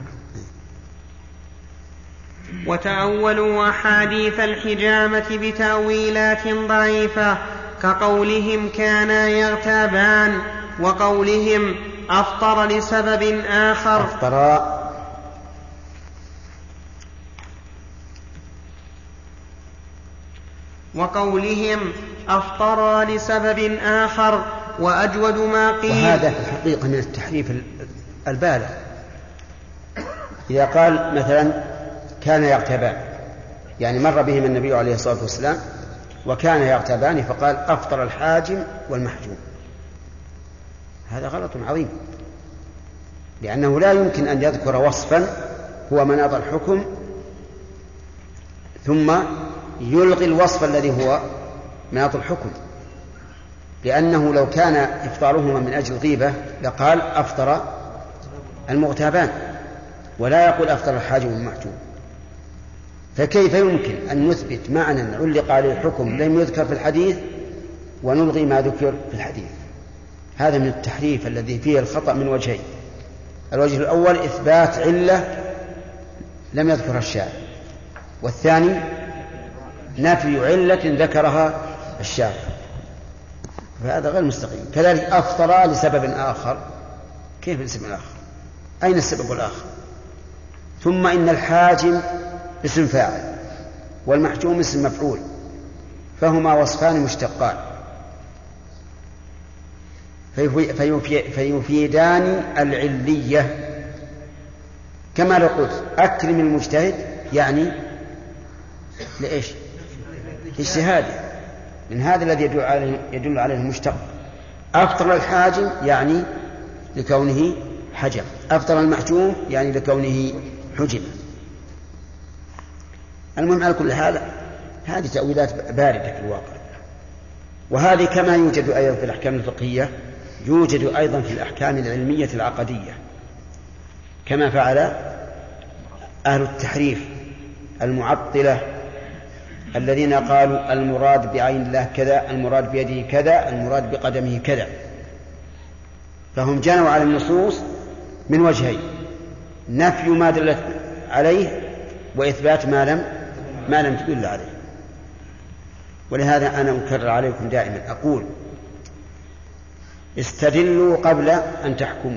وتأولوا أحاديث الحجامة بتأويلات ضعيفة، كقولهم كانا يغتابان، وقولهم أفطر لسبب آخر أفطر وقولهم أفطر لسبب آخر. وأجود ما قيل. وهذا في الحقيقة من التحريف البالغ. إذا قال مثلا كان يغتابان، يعني مر بهم النبي عليه الصلاة والسلام وكان يغتابان فقال أفطر الحاجم والمحجوم، هذا غلط عظيم، لأنه لا يمكن أن يذكر وصفا هو مناط الحكم ثم يلغي الوصف الذي هو مناط الحكم، لأنه لو كان إفطارهما من أجل غيبة لقال أفطر المغتابان ولا يقول أفطر الحاجم والمحجوم. فكيف يمكن أن نثبت معنى علق عليه الحكم لم يذكر في الحديث ونلغي ما ذكر في الحديث؟ هذا من التحريف الذي فيه الخطأ من وجهين. الوجه الأول إثبات علة لم يذكرها الشارع، والثاني نفي علة ذكرها الشارع، فهذا غير مستقيم. كذلك أفطر لسبب آخر، كيف لسبب آخر؟ أين السبب الآخر؟ ثم إن الحاجم اسم فاعل والمحجوم اسم مفعول، فهما وصفان مشتقان فيفيدان العلية، كما لو قلت أكرم المجتهد يعني لإيش؟ اجتهاده، من هذا الذي يدل عليه, يدل عليه المشتق. أفطر الحاجم يعني لكونه حجم، أفطر المحجوم يعني لكونه حجم. المهم على كل حال هذه تأويلات باردة في الواقع، وهذه كما يوجد أيضا في الأحكام الفقهية يوجد أيضا في الأحكام العلمية العقدية، كما فعل أهل التحريف المعطلة الذين قالوا المراد بعين الله كذا، المراد بيده كذا، المراد بقدمه كذا، فهم جنوا على النصوص من وجهين: نفي ما دلت عليه وإثبات ما لم ما لم تدل عليه. ولهذا أنا أكرر عليكم دائما أقول استدلوا قبل أن تحكموا،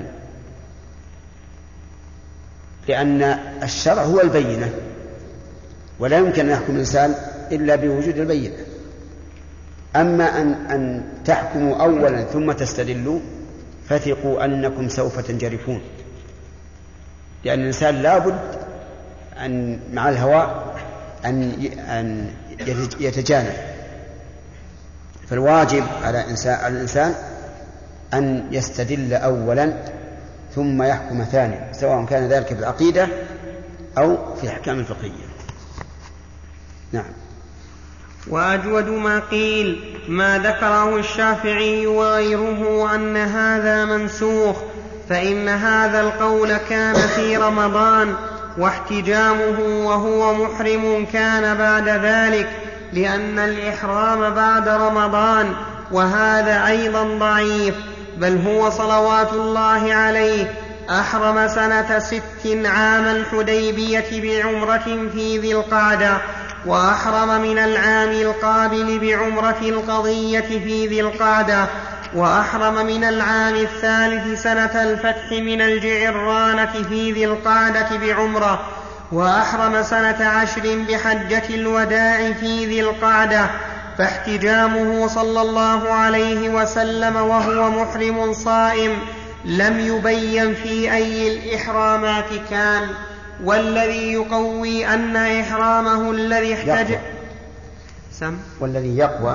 لأن الشرع هو البينة، ولا يمكن أن يحكم الإنسان إلا بوجود البينة. أما أن, أن تحكموا أولا ثم تستدلوا فثقوا أنكم سوف تنجرفون، لأن الإنسان لابد أن مع الهوى أن يتجانب، فالواجب على الإنسان أن يستدل أولا ثم يحكم ثانيا، سواء كان ذلك في العقيدة أو في الأحكام الفقهية. نعم. وأجود ما قيل ما ذكره الشافعي وغيره أن هذا منسوخ، فإن هذا القول كان في رمضان، واحتجامه وهو محرم كان بعد ذلك، لأن الإحرام بعد رمضان، وهذا أيضا ضعيف، بل هو صلوات الله عليه أحرم سنة ست عام الحديبية بعمرة في ذي القعدة، وأحرم من العام القابل بعمرة القضية في ذي القعدة، وأحرم من العام الثالث سنة الفتح من الجعرانة في ذي القعدة بعمرة، وأحرم سنة عشر بحجة الوداع في ذي القعدة، فاحتجامه صلى الله عليه وسلم وهو محرم صائم لم يبين في أي الإحرامات كان، والذي يقوي أن إحرامه الذي احتج سم والذي يقوى.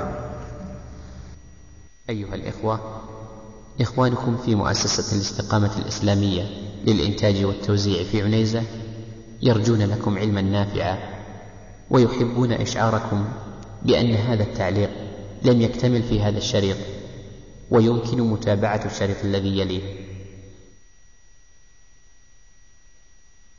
أيها الإخوة، إخوانكم في مؤسسة الاستقامة الإسلامية للإنتاج والتوزيع في عنيزة يرجون لكم علما نافعا، ويحبون إشعاركم بأن هذا التعليق لم يكتمل في هذا الشريط، ويمكن متابعة الشريط الذي يليه